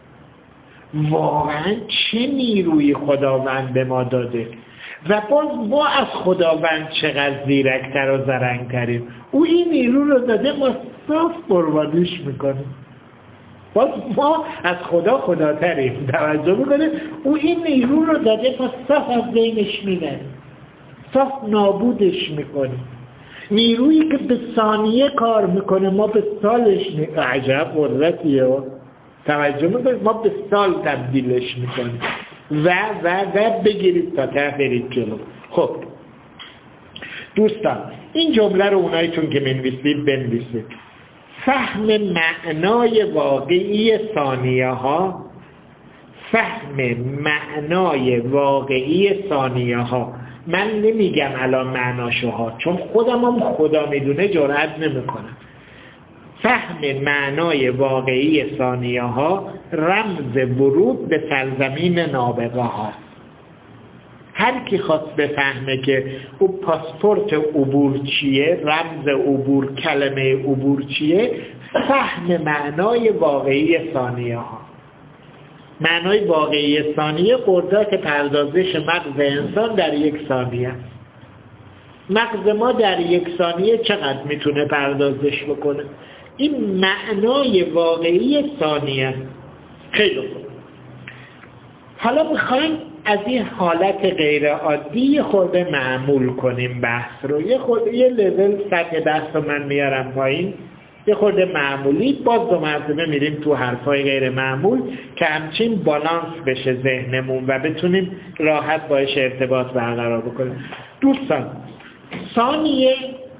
واقعا چه نیروی خداوند به ما داده و باز ما از خداوند چقدر زیرکتر و زرنگتریم. او این نیرو رو داده، ما صاف قربانیش میکنیم. باز ما از خداتریم. توجه میکنه او این نیرو رو داده، ما صاف از بینش میبریم، صاف نابودش میکنیم. نیرویی که به ثانیه کار میکنه ما به سالش عجب قدرتیه. توجه میکنه ما به سال تبدیلش میکنیم و بگیرید تا ته برید جلو. خب دوستان این جمله رو اوناییتون که منویسید بنویسید. فهم معنای واقعی ثانیه ها، فهم معنای واقعی ثانیه ها. من نمیگم الان معناشوها چون خودم هم خدا میدونه جرئت نمیکنم. فهم معنای واقعی ثانیه ها رمز ورود به سرزمین نابغه هاست. هر کی خواست بفهمه که او پاسپورت عبور چیه، رمز عبور، کلمه عبور چیه، فهم معنای واقعی ثانیه ها. معنای واقعی ثانیه قدرت پردازش مغز انسان در یک ثانیه. مغز ما در یک ثانیه چقدر میتونه پردازش بکنه؟ این معنای واقعی ثانیه. خیلی خوب. حالا میخوایم از این حالت غیر عادی خورده معمول کنیم بحث رو. یه لول سطح بحث رو من میارم پایین، یه خورده معمولی، باز دو مرتبه میریم تو حرفای غیر معمول که همچین بالانس بشه ذهنمون و بتونیم راحت باش ارتباط برقرار بکنیم. دوستان ثانیه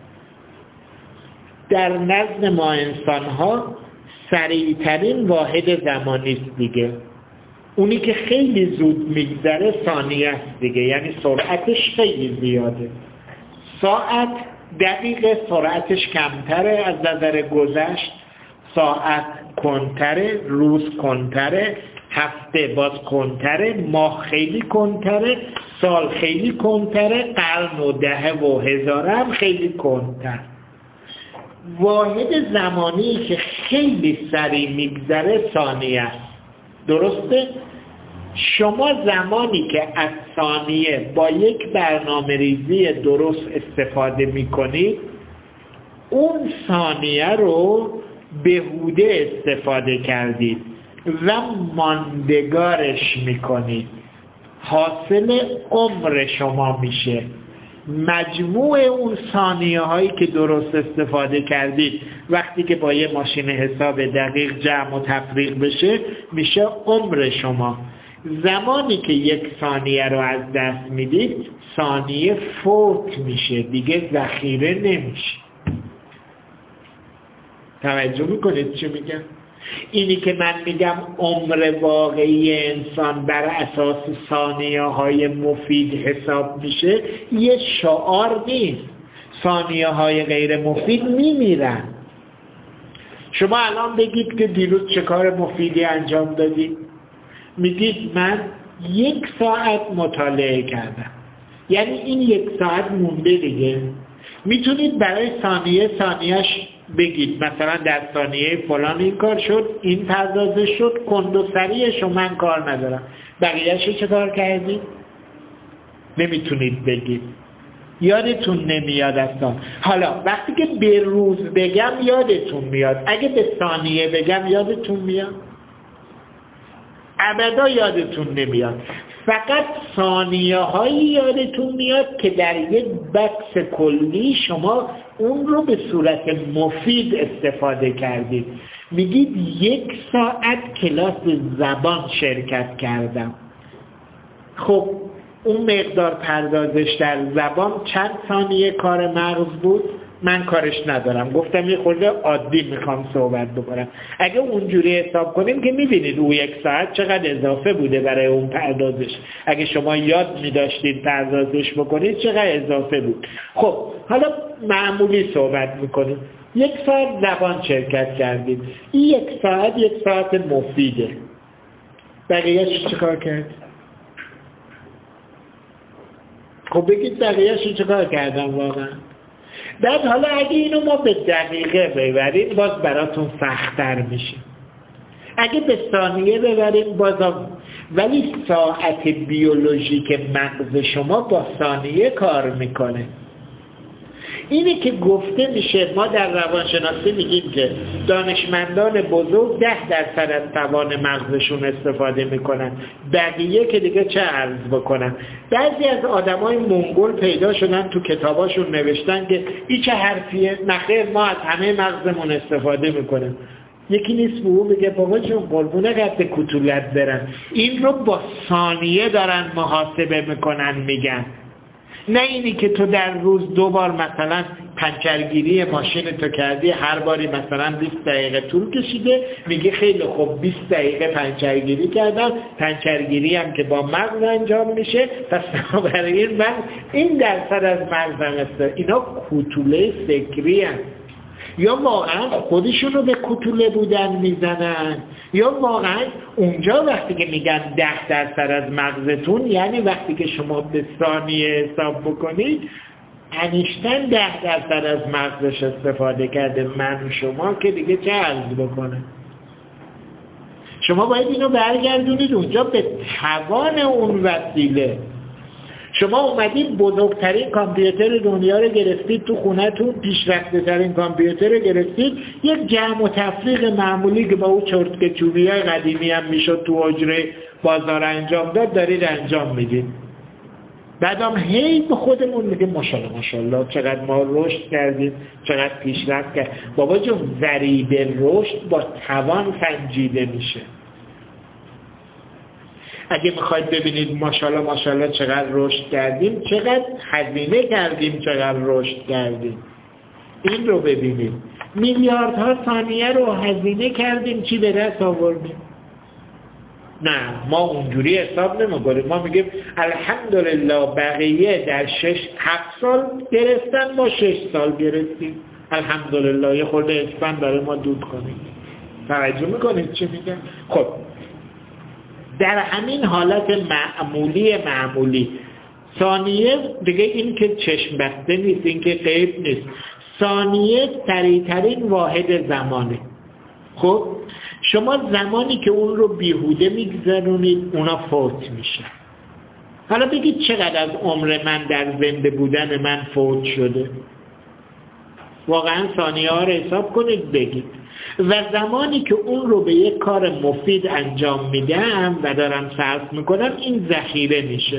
در نزد ما انسان ها سریعترین واحد زمانی است دیگه. اونی که خیلی زود میگذره ثانیه است دیگه، یعنی سرعتش خیلی زیاده. ساعت دقیقه سرعتش کمتره از نظر گذشت، ساعت کنتره، روز کنتره، هفته باز کنتره، ماه خیلی کنتره، سال خیلی کنتره، قرن و دهه و هزاره هم خیلی کنتر. واحد زمانی که خیلی سریع میگذره ثانیه است. درسته؟ شما زمانی که از ثانیه با یک برنامه ریزی درست استفاده میکنید، اون ثانیه رو بهوده استفاده کردید و ماندگارش میکنید، حاصل عمر شما میشه. مجموع اون ثانیه هایی که درست استفاده کردید وقتی که با یه ماشین حساب دقیق جمع و تفریق بشه میشه عمر شما. زمانی که یک ثانیه رو از دست میدید، ثانیه فوت میشه، دیگه ذخیره نمیشه. توجه میکنید چی میگم؟ اینی که من میگم عمر واقعی انسان بر اساس ثانیه های مفید حساب میشه، یه شعار نیست. ثانیه های غیر مفید میمیرن. شما الان بگید که دیروز چه کار مفیدی انجام دادید؟ میگید من 1 ساعت مطالعه کردم، یعنی این 1 ساعت مونده دیگه. میتونید برای ثانیهش بگید مثلا در ثانیه فلان این کار شد، این پردازش شد، کند و سریعش من کار ندارم. بقیه‌اش چه کار کردید؟ نمیتونید بگید، یادتون نمیاد اصلا. حالا وقتی که به روز بگم یادتون میاد، اگه به ثانیه بگم یادتون میاد؟ ابدا یادتون نمیاد. فقط ثانیه هایی یادتون میاد که در یک بکس کلی شما اون رو به صورت مفید استفاده کردید. میگید 1 ساعت کلاس زبان شرکت کردم. خب اون مقدار پردازش در زبان چند ثانیه کار مغز بود؟ من کارش ندارم، گفتم یه خورده عادی میخوام صحبت بکنم. اگه اونجوری حساب کنیم که میبینید اون 1 ساعت چقدر اضافه بوده برای اون پردازش. اگه شما یاد میداشتید پردازش بکنید چقدر اضافه بود. خب حالا معمولی صحبت میکنیم. 1 ساعت زبان شرکت کردید، این 1 ساعت 1 ساعت مفیده. بقیه‌اش چه کار کرد؟ خب بگید بقیه‌اش چه کار کردم واقعا؟ بعد حالا اگه اینو ما به دقیقه ببریم باز براتون سخت‌تر میشه. اگه به ثانیه ببریم بازم، ولی ساعت بیولوژیک مغز شما با ثانیه کار میکنه. اینی که گفته میشه، ما در روانشناسی میگیم که دانشمندان بزرگ 10% از توان مغزشون استفاده میکنن، بقیه که دیگه چه عرض بکنن. بعضی از آدمای منگول پیدا شدن تو کتاباشون نوشتن که این چه حرفیه، نخیر ما از همه مغزمون استفاده میکنیم. یکی نیست به او بگه بابا جون قربونه قد کتولت برن، این رو با ثانیه دارن محاسبه میکنن میگن. نه اینی که تو در روز 2 بار مثلا پنچرگیری ماشین تو کردی، هر باری مثلا 20 دقیقه طول کشیده، میگه خیلی خوب 20 دقیقه پنچرگیری کردم، پنچرگیری هم که با مغز انجام میشه، پس برای من این درصد از مغزم است. اینا کوتوله فکری هست. یا واقعا خودشونو به کوتوله بودن میزنن، یا واقعا اونجا وقتی که میگن 10% از مغزتون، یعنی وقتی که شما به ثانیه حساب بکنید، انیشتن 10% از مغزش استفاده کرده، من و شما که دیگه چه عرض بکنه. شما باید اینو برگردونید اونجا به توان اون وسیله. شما اومدید بزرگترین کامپیوتر دنیا رو گرفتید تو خونه‌تون، پیشرفته ترین کامپیوتر رو گرفتید، یک جمع و تفریق معمولی که با اون چرتکه چوبی‌های قدیمی هم میشد تو حجره بازار انجام داد دارید انجام میدید. بعدم هی به خودمون میگه ماشاءالله ماشاءالله چقدر ما رشد کردیم، چقدر پیشرفت کردیم. بابا جون ضریب رشد با توان سنجیده میشه. اگه میخواید ببینید ماشاءالله ماشاءالله چقدر رشد کردیم، چقدر هزینه کردیم، چقدر رشد کردیم، این رو ببینید. میلیاردها ثانیه رو هزینه کردیم، چی به دست آوردیم؟ نه، ما اونجوری حساب نمی‌کنیم. ما میگیم الحمدلله بقیه در 7 سال گرفتن، ما 6 سال گرفتیم، الحمدلله. یه خورده اسفند برای ما دود کنید. توجه میکنید چی میگم؟ خب در همین حالت معمولی ثانیه دیگه، این که چشم بسته نیست، این که غیب نیست. ثانیه سریع‌ترین واحد زمانه. خب شما زمانی که اون رو بیهوده میگذرونید اونا فوت میشه. حالا بگید چقدر از عمر من در زنده بودن من فوت شده؟ واقعا ثانیه ها رو حساب کنید بگید. و زمانی که اون رو به یک کار مفید انجام میدم و دارم صرف میکنم این ذخیره میشه.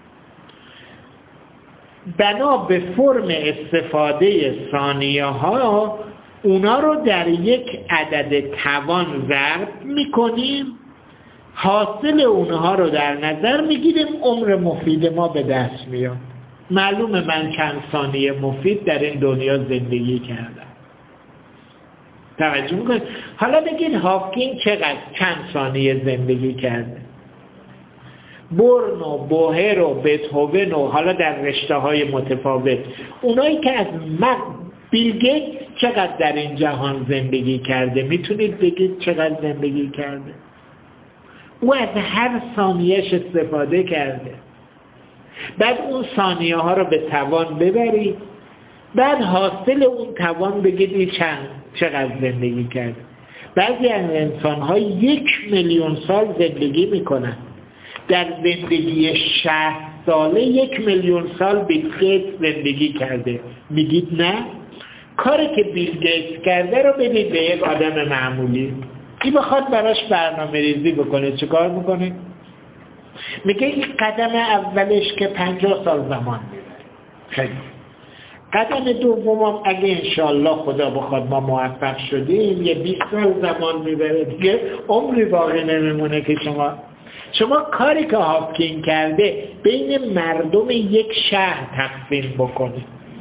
بنا به فرم استفاده ثانیه ها اونا رو در یک عدد توان ضرب میکنیم، حاصل اونها رو در نظر میگیریم، عمر مفید ما به دست میاد. معلومه من چند ثانیه مفید در این دنیا زندگی کردم. توجه میکنید؟ حالا بگید هاوکینگ چند ثانیه زندگی کرده؟ برن و بوهر و بتهوون و حالا در رشته های متفاوت، اونایی که از بیل گیت چقدر در این جهان زندگی کرده؟ میتونید بگید چقدر زندگی کرده؟ او از هر ثانیهش استفاده کرده. بعد اون ثانیه ها رو به توان ببرید، بعد حاصل اون توان بگید این چقدر زندگی کرده. بعضی از انسان ها 1,000,000 سال زندگی میکنن. در زندگی 60 ساله 1,000,000 سال بیل گیتس زندگی کرده. میگید نه؟ کاری که بیل گیتس کرده رو بدید به یک آدم معمولی، این بخواد براش برنامه ریزی بکنه، چه کار میکنه؟ میگه این قدم اولش که 50 سال زمان میبره. خیلی قدم دومم اگه انشالله خدا بخواد ما موفق شدیم یه 20 سال زمان میبره. دیگه عمری باقی نمیمونه که شما کاری که هاوکینگ کرده بین مردم یک شهر تقسیم بکنید.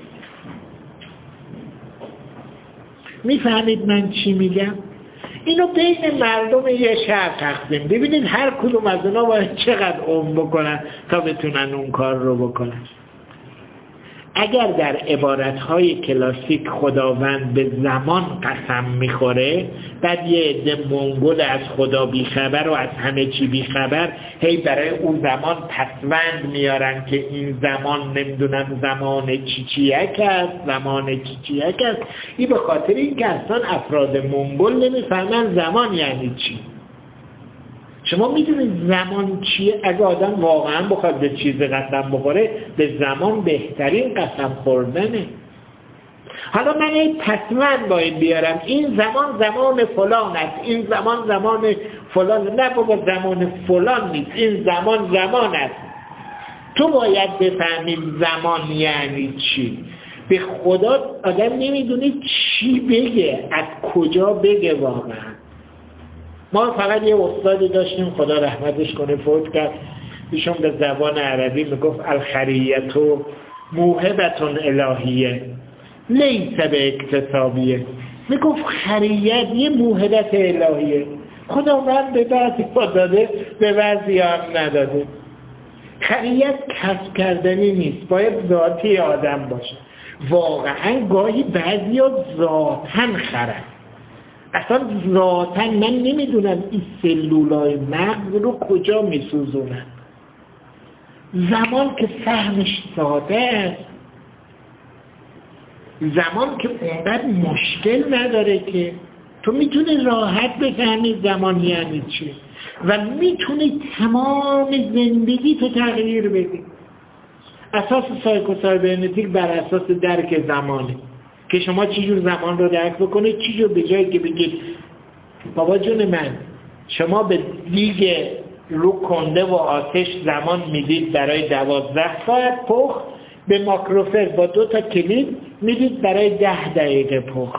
میفهمید من چی میگم؟ اینو بین مردم یک شهر تقسیم، ببینید هر کدوم از اونا باید چقدر عمر بکنن تا بتونن اون کار رو بکنن. اگر در عبارتهای کلاسیک خداوند به زمان قسم میخوره، بعد یه عده منگول از خدا بیخبر و از همه چی بیخبر هی برای اون زمان پسوند میارن که این زمان نمیدونم زمان چیچیک است، زمان چیچیک است. این به خاطر این که اصلا افراد منگول نمیفهمن زمان یعنی چی. شما میدونید زمان چیه؟ اگه آدم واقعا بخواد به چیز قسم بخوره، به زمان بهترین قسم خوردنه. حالا من این پسوند باید بیارم، این زمان فلان است، این زمان فلان. نه بابا، زمان فلان نیست، این زمان است. تو باید بفهمی زمان یعنی چی. به خدا آدم نمیدونه چی بگه، از کجا بگه واقعا. ما فقط یه استادی داشتیم، خدا رحمتش کنه، فوت کرد. ایشون به زبان عربی میگفت الخریتو موهبتون الهیه لیس به اکتسابیه. میگفت خریت یه موهبت الهیه، خدا من به بعضی ها داده به بعضی هم نداده. خریت کسب کردنی نیست، باید ذاتی آدم باشه. واقعا گاهی بعضی ها ذاتن خرن، اصلا ذاتن من نمیدونم این سلولای مغز رو کجا میسوزونن. زمان که فهمش ساده است، زمان که اونقدر مشکل نداره که تو میتونی راحت بفهمی زمان یعنی چی و میتونی تمام زندگی تو تغییر بدی. اساس سایکوسایبرنتیک بر اساس درک زمانه که شما چجور زمان رو درک بکنید، چجور به جایی که بگید بابا جون من شما به دیگ رو کنده و آتش زمان میدید برای 12 ساعت پخت، به ماکروفر با 2 تا کلید میدید برای 10 دقیقه پخت.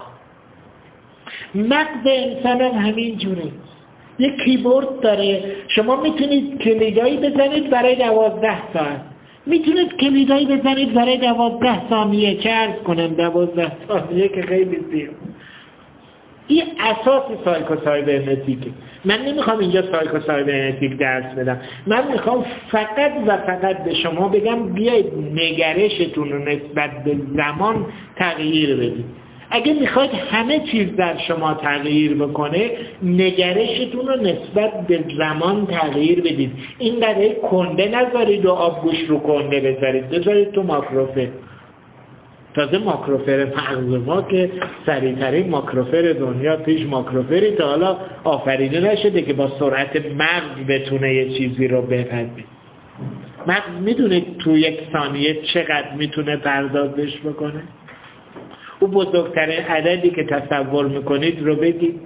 مغز انسان هم همین جوره، یک کیبورد داره، شما میتونید کلیدایی بزنید برای 12 ساعت، میتونید کلیدایی بزنید برای 12 ثانیه، چه عرض کنم 12 ثانیه که خیلی زیاد. این اساس سایکوسایبرنتیکه. من نمیخوام اینجا سایکوسایبرنتیک درس بدم، من میخوام فقط و فقط به شما بگم بیایید نگرشتون رو نسبت به زمان تغییر بدید. اگه میخواید همه چیز در شما تغییر بکنه، نگرشتون رو نسبت به زمان تغییر بدید. این قدر کنده نذارید و آبگوش رو کنده بذارید تو ماکروفر. تازه ماکروفر مغز ما که سریع‌ترین ماکروفر دنیا، پیش ماکروفری تا حالا آفریده نشده که با سرعت مغز بتونه یه چیزی رو بپذیره. مغز میدونه تو یک ثانیه چقدر میتونه پردازش بکنه؟ او بزرگترین عددی که تصور میکنید رو بگید.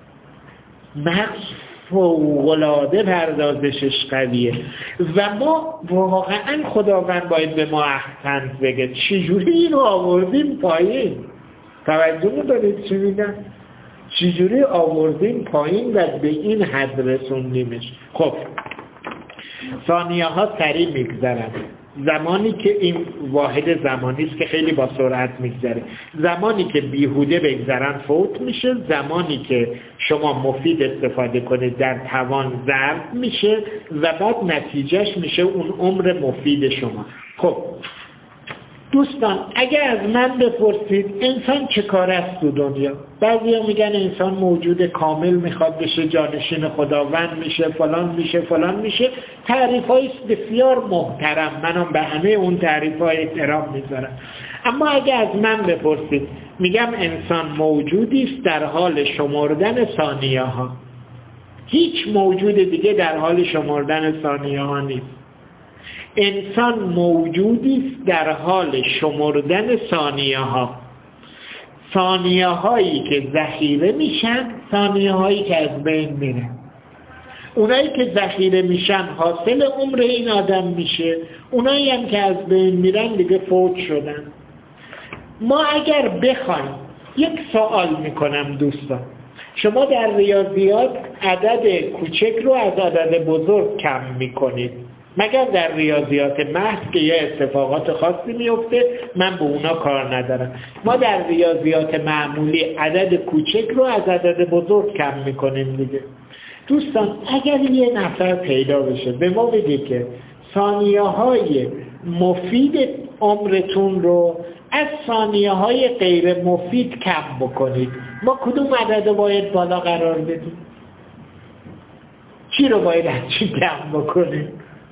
مغز فوق‌العاده پردازشش قویه و ما واقعا خداوند باید به ما احسنت بگه چجوری اینو آوردیم پایین. توجه می‌کنید چی میگم؟ چجوری آوردیم پایین و به این حد رسوندیمش. خب ثانیه ها سریع میگذرن. زمانی که این واحد زمانی است که خیلی با سرعت میگذره، زمانی که بیهوده بگذرن فوت میشه، زمانی که شما مفید استفاده کنید در توان ضرب میشه و بعد نتیجهش میشه اون عمر مفید شما. خب دوستان اگر از من بپرسید انسان چه کار است تو دنیا، بعضیا میگن انسان موجود کامل میخواد بشه، جانشین خداوند میشه، فلان میشه فلان میشه. تعریف‌های بسیار محترم، منم به همه اون تعریف‌های احترام میذارم. اما اگر از من بپرسید میگم انسان موجودی است در حال شمردن ثانیه ها. هیچ موجود دیگه در حال شمردن ثانیه ها نیست. انسان موجودی است در حال شمردن ثانیه ها. ثانیه هایی که ذخیره میشن، ثانیه هایی که از بین میرن. اونایی که ذخیره میشن حاصل عمر این آدم میشه، اونایی هم که از بین میرن دیگه فوت شدن. ما اگر بخوایم، یک سوال میکنم دوستان، شما در ریاضیات عدد کوچک رو از عدد بزرگ کم میکنید مگر در ریاضیات محض که یه اتفاقات خاصی میفته، من به اونا کار ندارم. ما در ریاضیات معمولی عدد کوچک رو از عدد بزرگ کم میکنیم دیگه. دوستان اگر یه نفر پیدا بشه به ما بگه که ثانیه های مفید عمرتون رو از ثانیه های غیر مفید کم بکنید، ما کدوم عدد رو باید بالا قرار بدیم؟ چی رو باید از چی کم بکنیم؟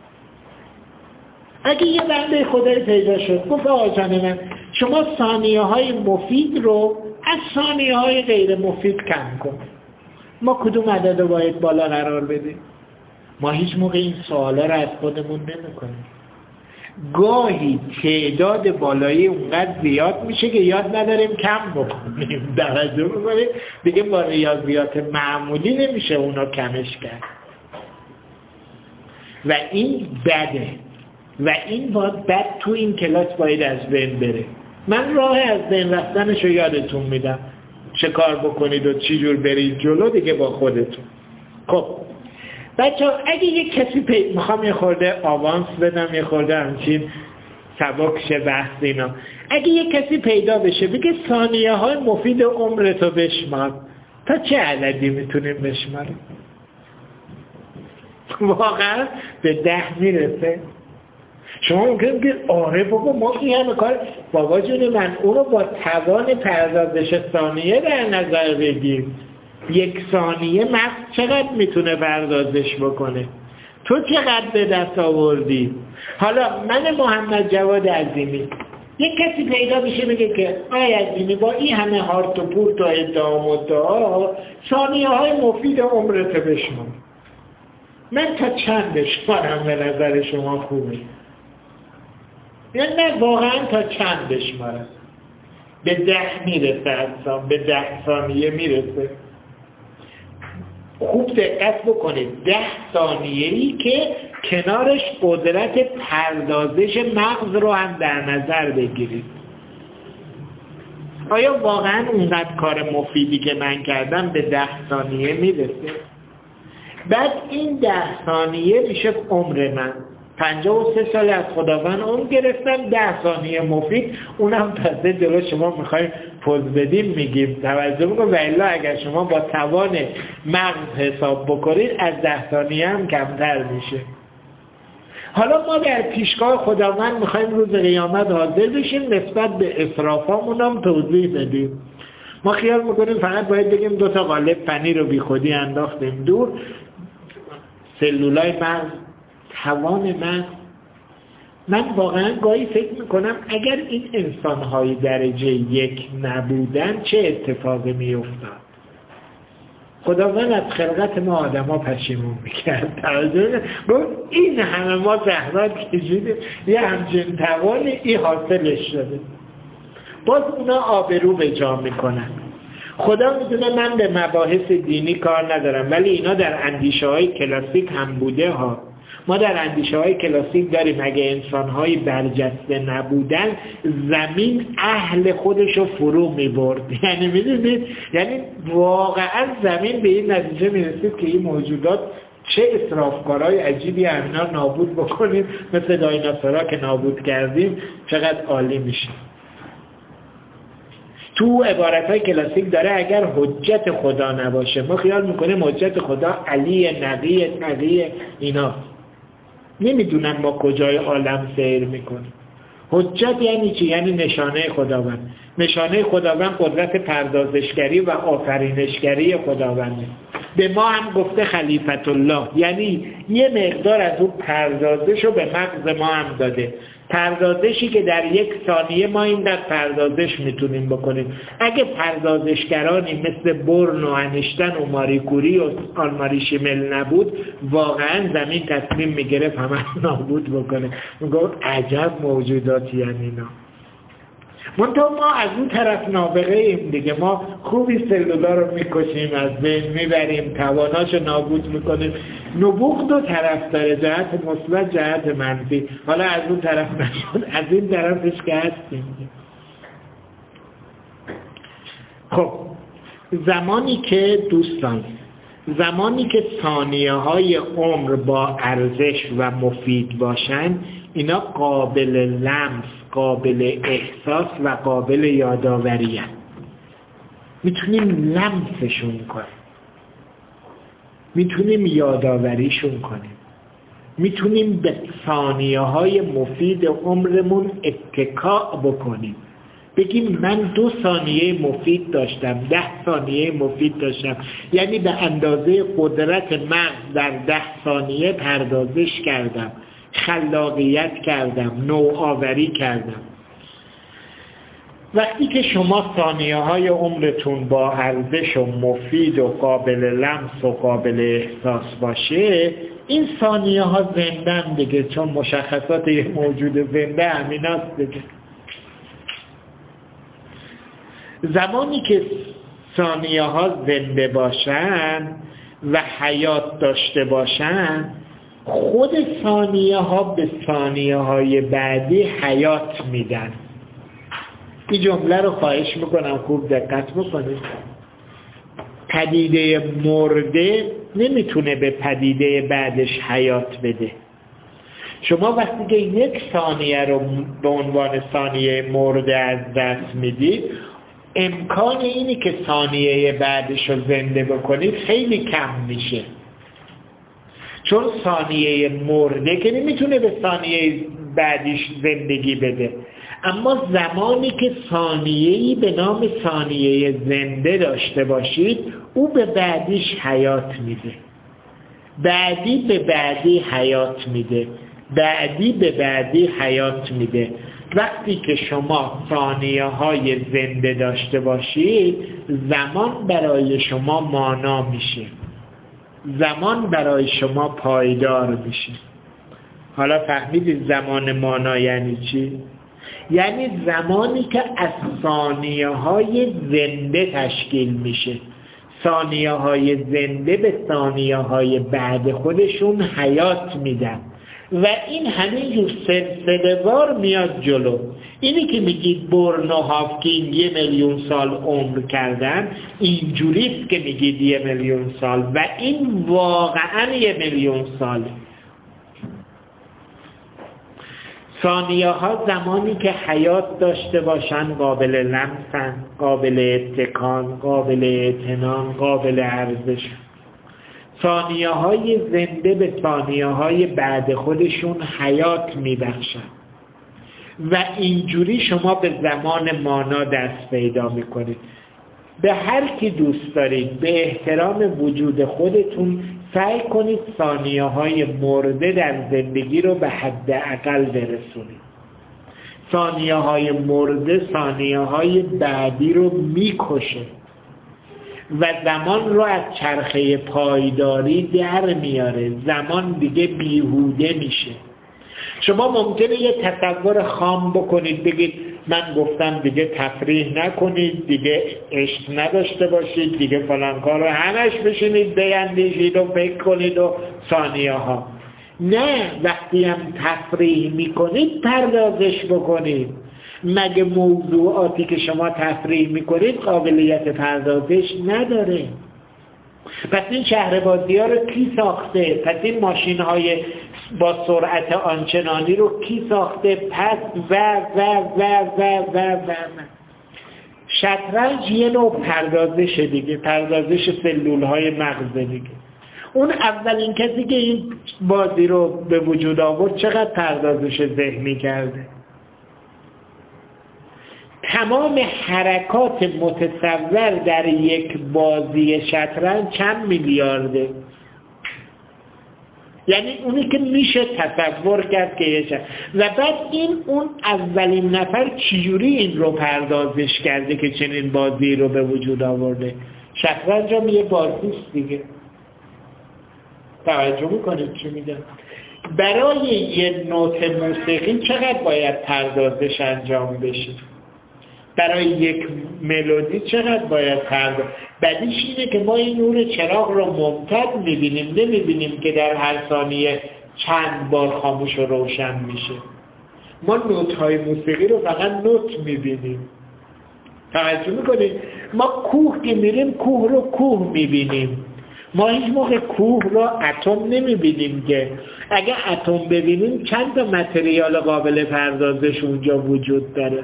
اگه یه بنده خدای پیدا شد گفت آقا جان من شما ثانیه های مفید رو از ثانیه های غیر مفید کم کن، ما کدوم عدد رو باید بالا قرار بدیم؟ ما هیچ موقع این سوالا رو از خودمون نمی‌کنیم. گاهی تعداد بالایی اونقدر زیاد میشه که یاد نداریم کم بکنیم. توجه می‌کنید دیگه با ریاضیات معمولی نمیشه اونا کمش کرد و این بده و این بد تو این کلاس باید از بین بره. من راه از بین رفتنشو یادتون میدم، چه کار بکنید و چی جور برید جلو دیگه با خودتون. خب بچه‌ها اگه یک کسی میخوام یه خورده آوانس بدم، یه خورده همچین سبک شه بحث اینا، اگه یک کسی پیدا بشه بگه ثانیه های مفید عمرتو بشمار، تا چه عددی میتونیم بشماریم؟ واقعا به 10 میرسه؟ شما ممکنه بگید آره بابا ما این همه کار، بابا جون من اونو با توان پردازش ثانیه در نظر بگیر. یک ثانیه مغز چقدر میتونه پردازش بکنه؟ تو چقدر به دست آوردی؟ حالا من محمد جواد عظیمی، یک کسی پیدا میشه بگه که آی عظیمی با این همه هارت و پورت و ادعا و مدعا ثانیه های مفید عمرت بشمار، من تا چند بشمارم به نظر شما خوبه؟ یعنی نه واقعا تا چند بشمارم؟ به 10 میرسه اصلا، به 10 ثانیه میرسه. خوب دقت بکنید، 10 ثانیه‌ای که کنارش قدرت پردازش مغز رو هم در نظر بگیرید. آیا واقعا اونقدر کار مفیدی که من کردم به 10 ثانیه میرسه؟ بعد این 10 ثانیه میشه عمر من. 53 سال از خداوند عمر گرفتم، 10 ثانیه مفید، اونم تازه جلو شما میخوایم پوز بدیم میگیم توجه بکن. و الا اگر شما با توان مغز حساب بکنید از 10 ثانیه هم کمتر میشه. حالا ما در پیشگاه خداوند میخوایم روز قیامت حاضر بشیم، نسبت به اسرافامون هم توضیح بدیم. ما خیال میکنیم فقط باید بگیم 2 تا قالب پنیر رو بی خودی انداختیم دور. سلولای مغز، توان مغز من واقعا گاهی فکر میکنم اگر این انسان‌های درجه 1 نبودن چه اتفاقی میافتاد؟ خداوند از خلقت ما آدم‌ها پشیمون میکرد. این همه ما زحمت کشیدیم یه همچین توانی این حاصلش شده. باز اونا آبرو به جا میکنن. خدا میدونه من به مباحث دینی کار ندارم، ولی اینا در اندیشه های کلاسیک هم بوده ها. ما در اندیشه های کلاسیک داریم اگه انسان های برجسته نبودن زمین اهل خودشو فرو میبرد. یعنی میدونید، یعنی واقعا زمین به این نتیجه میرسید که این موجودات چه اسرافکارهای عجیبی همینا نابود بکنیم، مثل دایناسورها که نابود کردیم چقدر عالی میشه. تو عبارتهای کلاسیک داره اگر حجت خدا نباشه، ما خیال میکنیم حجت خدا علی نقی تقی اینا، نمیدونن ما کجای عالم سیر میکنیم. حجت یعنی چی؟ یعنی نشانه خداوند. نشانه خداوند قدرت پردازشگری و آفرینشگری خداونده. به ما هم گفته خلیفت الله، یعنی یه مقدار از اون پردازش رو به مغز ما هم داده. پردازشی که در 1 ثانیه ما این در پردازش میتونیم بکنیم. اگه پردازشگرانی مثل برن و انیشتن و ماری کوری و آلماری شیمل نبود، واقعا زمین تصمیم میگرفت همه نابود بکنه. میگفت عجب موجوداتی یعنی اینا. منتها ما از اون طرف نابغه ایم دیگه. ما خوبی سلولا رو میکشیم، از بین میبریم، تواناشو نابود میکنیم. نبوغ 2 طرف داره، جهت مثبت جهت منفی. حالا از اون طرف نشد، از این طرفش که هستیم. خب زمانی که دوستان، زمانی که ثانیه های عمر با ارزش و مفید باشن، اینا قابل لمس، قابل احساس و قابل یادآوری هست. میتونیم لمسشون کنیم، میتونیم یادآوریشون کنیم، میتونیم به ثانیه های مفید عمرمون اتکا بکنیم. بگیم من 2 ثانیه مفید داشتم، 10 ثانیه مفید داشتم، یعنی به اندازه قدرت مغز در 10 ثانیه پردازش کردم، خلاقیت کردم، نوآوری کردم. وقتی که شما ثانیه های عمرتون با ارزش و مفید و قابل لمس و قابل احساس باشه، این ثانیه ها زندن دیگه، چون مشخصات یک موجود زنده همیناست دیگه. زمانی که ثانیه ها زنده باشن و حیات داشته باشن، خود ثانیه ها به ثانیه های بعدی حیات میدن. این جمله رو خواهش میکنم خوب دقت بکنید. پدیده مرده نمیتونه به پدیده بعدش حیات بده. شما وقتی که 1 ثانیه رو به عنوان ثانیه مرده از دست میدید، امکان اینی که ثانیه بعدش رو زنده بکنید خیلی کم میشه. چون ثانیه مرده که نمیتونه به ثانیه بعدیش زندگی بده. اما زمانی که ثانیه‌ای به نام ثانیه زنده داشته باشید، او به بعدیش حیات میده، بعدی به بعدی حیات میده، بعدی به بعدی حیات میده. وقتی که شما ثانیه های زنده داشته باشید، زمان برای شما مانا میشه، زمان برای شما پایدار میشه. حالا فهمیدید زمان مانا یعنی چی؟ یعنی زمانی که از ثانیه های زنده تشکیل میشه. ثانیه های زنده به ثانیه های بعد خودشون حیات میدن و این همینجور سلسله‌وار میاد جلو. اینی که میگید برن و هاوکینگ 1,000,000 سال عمر کردن، اینجوریست که میگید 1,000,000 سال و این واقعا 1,000,000 سال. ثانیه ها زمانی که حیات داشته باشن، قابل لمسن، قابل اتکان، قابل اعتنان، قابل ارزش. ثانیه های زنده به ثانیه های بعد خودشون حیات میبخشن و اینجوری شما به زمان مانا دست پیدا میکنید. به هر کی دوست دارید به احترام وجود خودتون سعی کنید ثانیه‌های مرده در زندگی رو به حداقل برسونید. ثانیه‌های مرده ثانیه‌های بعدی رو میکشه و زمان رو از چرخه پایداری در میاره. زمان دیگه بیهوده میشه. شما ممکنه یه تصور خام بکنید، بگید من گفتم دیگه تفریح نکنید، دیگه عشق نداشته باشید، دیگه فلان کار رو همش بشینید بیندیشید و فکر کنید و ثانیه ها. نه، وقتی هم تفریح میکنید پردازش بکنید. مگه موضوعاتی که شما تفریح میکنید قابلیت پردازش نداره؟ پس این شهربازی ها رو کی ساخته؟ پس این ماشین های با سرعت آنچنانی رو کی ساخته؟ پس و شطرنج یه نوع پردازش دیگه، پردازش سلول های مغز دیگه. اون اولین کسی که این بازی رو به وجود آورد چقدر پردازش ذهنی کرده؟ تمام حرکات متصور در یک بازی شطرنج چند میلیارده؟ یعنی اونی که میشه تصور کرد که یه و بعد اون اولین نفر چجوری این رو پردازش کرده که چنین بازی رو به وجود آورده؟ شطرنج هم یه بازیست دیگه. توجه میکنید چی میگم؟ برای یه نوت موسیقی چقدر باید پردازش انجام بشه؟ برای یک ملودی چقدر باید پرداز؟ بعدیش اینه که ما این نور چراغ رو ممتد میبینیم، نمیبینیم که در هر ثانیه چند بار خاموش و روشن میشه. ما نوت‌های موسیقی رو فقط نوت میبینیم. توجه میکنید؟ ما کوه که میریم کوه رو کوه میبینیم. ما هیچ موقع کوه رو اتم نمیبینیم که. اگه اتم ببینیم چند تا متریال قابل پردازش اونجا وجود داره.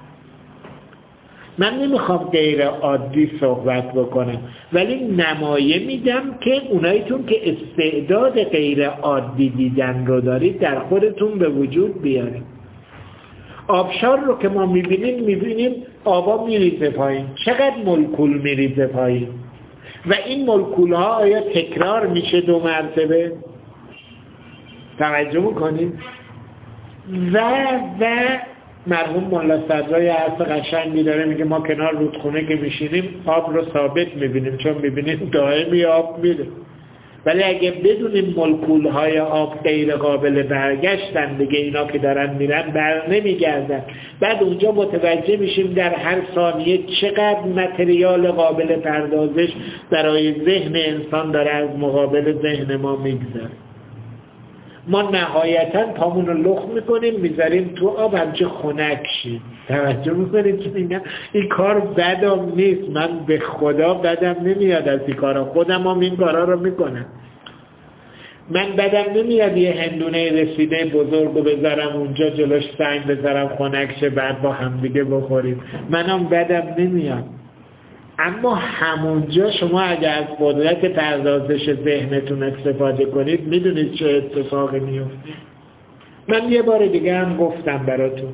من نمیخوام غیر عادی صحبت بکنم، ولی نمایه میدم که اوناییتون که استعداد غیر عادی دیدن رو دارید در خودتون به وجود بیارید. آبشار رو که ما میبینیم آبا میریزه پایین. چقدر مولکول میریزه پایین؟ و این مولکول ها آیا تکرار میشه 2 مرتبه؟ توجه میکنید؟ و مرحوم مولا صدرای حرف قشنگی داره، میگه ما کنار رودخونه که میشینیم آب رو ثابت میبینیم، چون میبینیم دائمی آب میره. ولی اگه بدونیم مولکول های آب غیر قابل برگشتن دیگه، اینا که دارن میرن بر نمیگردن، بعد اونجا متوجه میشیم در هر ثانیه چقدر متریال قابل پردازش برای ذهن انسان داره از مقابل ذهن ما میگذره. ما نهایتاً پامون رو لخ میکنیم میذاریم تو آب همچه خنک شید. توجه میکنیم که این کار بدم نیست، من به خدا بدم نمیاد از این کارا، خودم هم این کارا رو میکنم. من بدم نمیاد یه هندونه رسیده بزرگ رو بذارم اونجا جلوش سنگ بذارم خنک شه بعد با هم دیگه بخوریم، منم بدم نمیاد. اما همونجا شما اگر از قدرت پردازش ذهنتون استفاده کنید میدونید چه اتفاقی میفته. من یه بار دیگه هم گفتم براتون،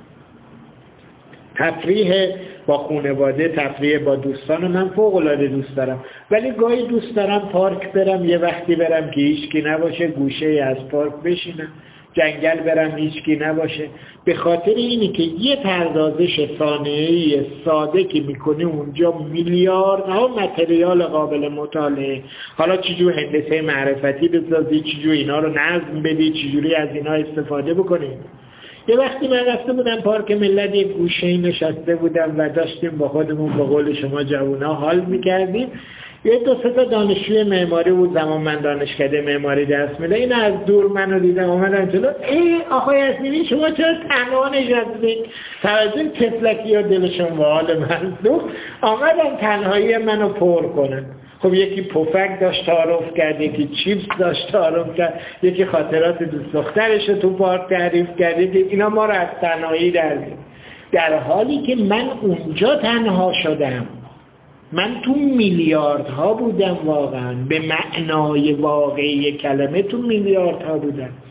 تفریح با خانواده، تفریح با دوستان من فوق‌العاده دوست دارم، ولی گاهی دوست دارم پارک برم، یه وقتی برم که هیچکی نباشه، گوشه از پارک بشینم، جنگل برم هیچکی نباشه. به خاطر اینی که یه پردازش ثانیه‌ای ساده که میکنی اونجا میلیاردها متریال قابل مطالعه، حالا چجور هندسه معرفتی بسازی، چجور اینا رو نظم بدی، چجوری از اینا استفاده بکنی. یه وقتی من رفته بودم پارک ملت، یه گوشه‌ای نشسته بودم و داشتیم با خودمون به قول شما جوونا حال میکردیم. یه 2-3 تا دانشجوی معماری بود، زمان من دانشکده معماری درس میدم، این از دور منو دیدم اومدن جلو، آقای یاسینی شما چرا تنها نشستید؟ توجه تفلکی ها دلشون به حال من سوخت، آمدن تنهایی منو پر کنن. خب یکی پفک داشت تعارف کرد، یکی چیپس داشت تعارف کرد، یکی خاطرات دوست دخترش تو پارک تعریف کرد، یکی اینا ما رو از تنهایی در حالی که من اونجا تنها شدم. من تو میلیاردها بودم، واقعا به معنای واقعی کلمه تو میلیاردها بودم.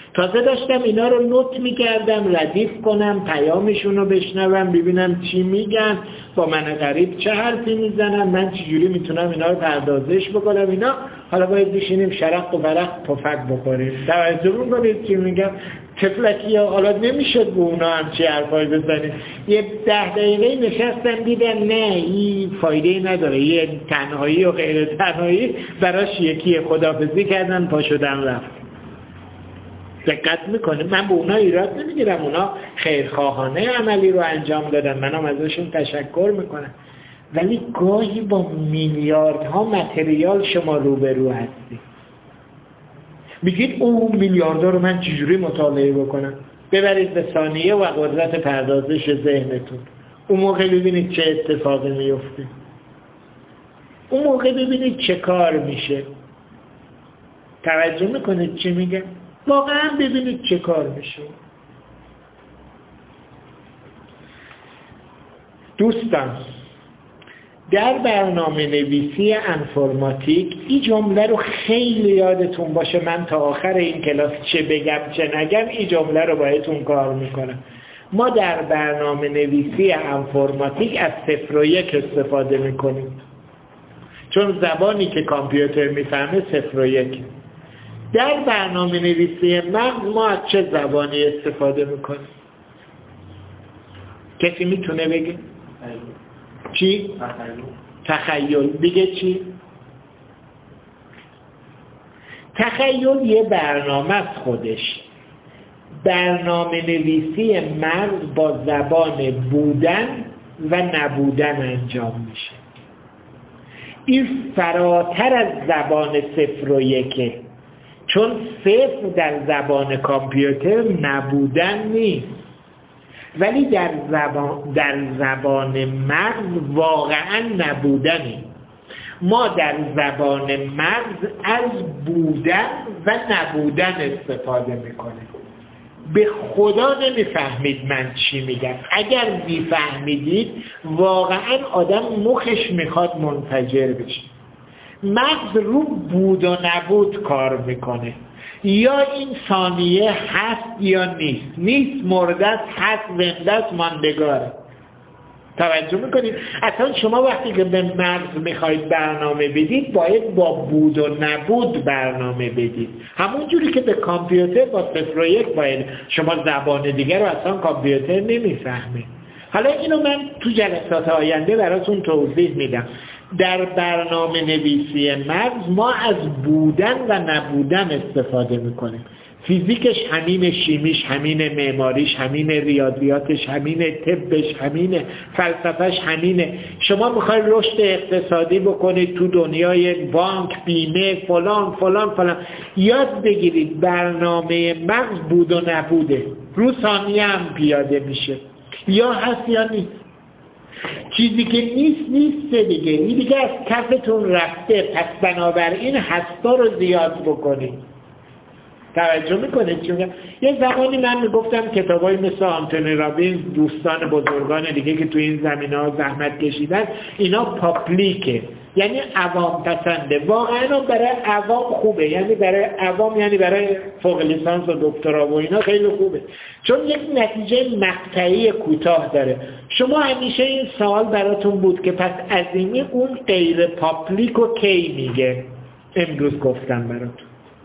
تازه داشتم اینا رو نوت میکردم، ردیف کنم، پیامشون رو بشنوم، ببینم چی میگن، با من غریب چه حرفی میزنن، من چجوری میتونم اینا رو پردازش بکنم. اینا حالا باید بشینیم شرق و برق پفک بخوریم. توجه میکنید چی میگم؟ تفلکی ها حالا نمیشد به اونا هم چی حرفای بزنیم. یه 10 دقیقه نشستن دیدن نه این فایده نداره، یه تنهایی و غیر تنهایی براش یکی، خداحافظی کردن، پا شدن رفت. دقت میکنه. من به اونا ایراد نمیگیرم، اونا خیرخواهانه عملی رو انجام دادن، منم ازشون تشکر میکنم، ولی گاهی با میلیاردها متریال شما روبرو هستی، میگید اون میلیاردها رو من چجوری مطالعه بکنم؟ ببرید به ثانیه و قدرت پردازش ذهنتون، اون موقع ببینید چه اتفاقی میفته، اون موقع ببینید چه کار میشه. توجه میکنید چی میگم؟ واقعا ببینید چه کار میشه. دوستان، در برنامه نویسی انفرماتیک این جمله رو خیلی یادتون باشه، من تا آخر این کلاس چه بگم چه نگم این جمله رو باهاتون کار میکنم. ما در برنامه نویسی انفرماتیک از 0 و 1 استفاده میکنیم، چون زبانی که کامپیوتر میفهمه 0 و 1. در برنامه نویسی مغز ما از چه زبانی استفاده میکنیم؟ کسی میتونه بگه؟ چی؟ تخیل. دیگه چی؟ تخیل یه برنامه از خودش. برنامه نویسی مغز با زبان بودن و نبودن انجام میشه. این فراتر از زبان 0 و 1، چون 0 در زبان کامپیوتر نبودن نیست، ولی در زبان مغز واقعا نبودنه. ما در زبان مغز از بودن و نبودن استفاده میکنیم. به خدا نمیفهمید من چی میگم. اگر میفهمیدید واقعا آدم مخش میخواد منفجر بشه. مغز رو بود و نبود کار میکنه، یا این ثانیه هست یا نیست مرده است، هست زنده است، ماندگاره. توجه میکنید؟ اصلا شما وقتی که به مغز میخواید برنامه بدید باید با بود و نبود برنامه بدید، همون جوری که به کامپیوتر با 0 و 1 باید. شما زبان دیگر رو اصلا کامپیوتر نمیفهمه. حالا اینو من تو جلسات آینده براتون توضیح میدم. در برنامه نویسی مغز ما از بودن و نبودن استفاده میکنیم. فیزیکش همین، شیمیش همین، معماریش همین، ریاضیاتش همین، طبش همین، فلسفهش همینه. شما میخواید رشد اقتصادی بکنید تو دنیای بانک، بیمه، فلان فلان فلان، یاد بگیرید برنامه مغز بود و نبوده. رو ثانیه هم پیاده میشه، یا هست یا نیست. چیزی که نیست دیگه، این دیگه از کفتون رفته، پس بنابراین هستا رو زیاد بکنید. توجه میکنید چی میگم؟ یه زمانی من میگفتم کتابای مثل آنتونی رابینز، دوستان بزرگان دیگه که تو این زمینه‌ها زحمت کشیدن، اینا پابلیکه، یعنی عوام پسنده. واقعا برای عوام خوبه، یعنی برای عوام، یعنی برای فوق لیسانس و دکترا و اینا خیلی خوبه، چون یک نتیجه مقطعی کوتاه داره. شما همیشه این سوال براتون بود که پس عظیمی اون غیر پابلیک رو کی میگه؟ امروز گفتم براتون.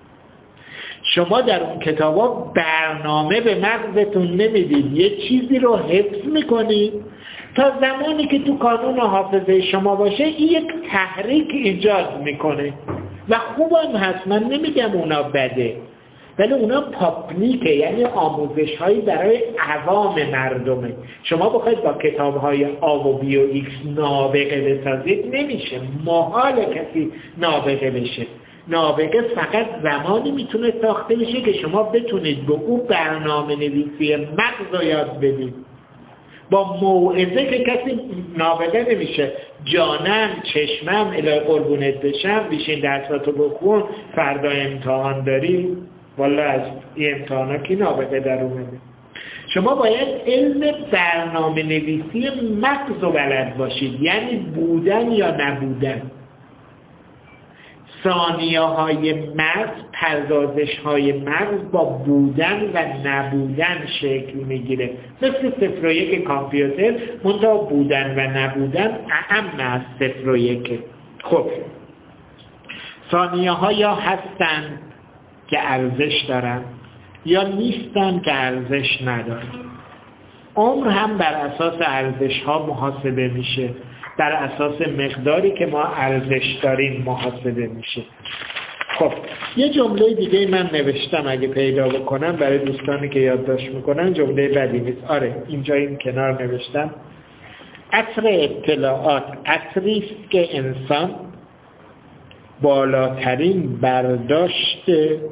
شما در اون کتابا برنامه به مغزتون نمیدید، یه چیزی رو حفظ میکنید تا زمانی که تو کانون حافظه شما باشه این یک تحریک ایجاد میکنه و خوبم هست، من نمیگم اونا بده، ولی اونا پابلیکه، یعنی آموزش هایی برای عوام مردمه. شما بخواید با کتاب های آ و بی و ایکس نابغه بسازید نمیشه، محال کسی نابغه بشه. نابغه فقط زمانی میتونه ساخته بشه که شما بتونید به اون برنامه نویسی مغز رو یاد بدید. با موعظه که کسی نابغه نمیشه. جانم، چشمم، الهی قربونت بشم، بیشین درساتو بخون، فردا امتحان داری. والا از این امتحانا کی نابغه در اومده؟ شما باید علم برنامه نویسی مغز رو بلد باشید، یعنی بودن یا نبودن. ثانیه های مغز، پردازش های مغز با بودن و نبودن شکل میگیره، مثل 0 و 1 کامپیوتر، منتها بودن و نبودن اهم از 0 و 1. خب ثانیه ها یا هستن که ارزش دارن یا نیستن که ارزش ندارن. عمر هم بر اساس ارزش ها محاسبه میشه، بر اساس مقداری که ما ارزش داریم محاسبه میشه. خب یه جمله دیگه من نوشتم، اگه پیدا بکنم برای دوستانی که یادداشت میکنن، جمله بدی نیست. آره اینجا این کنار نوشتم. عصر اطلاعات عصری است که انسان بالاترین برداشت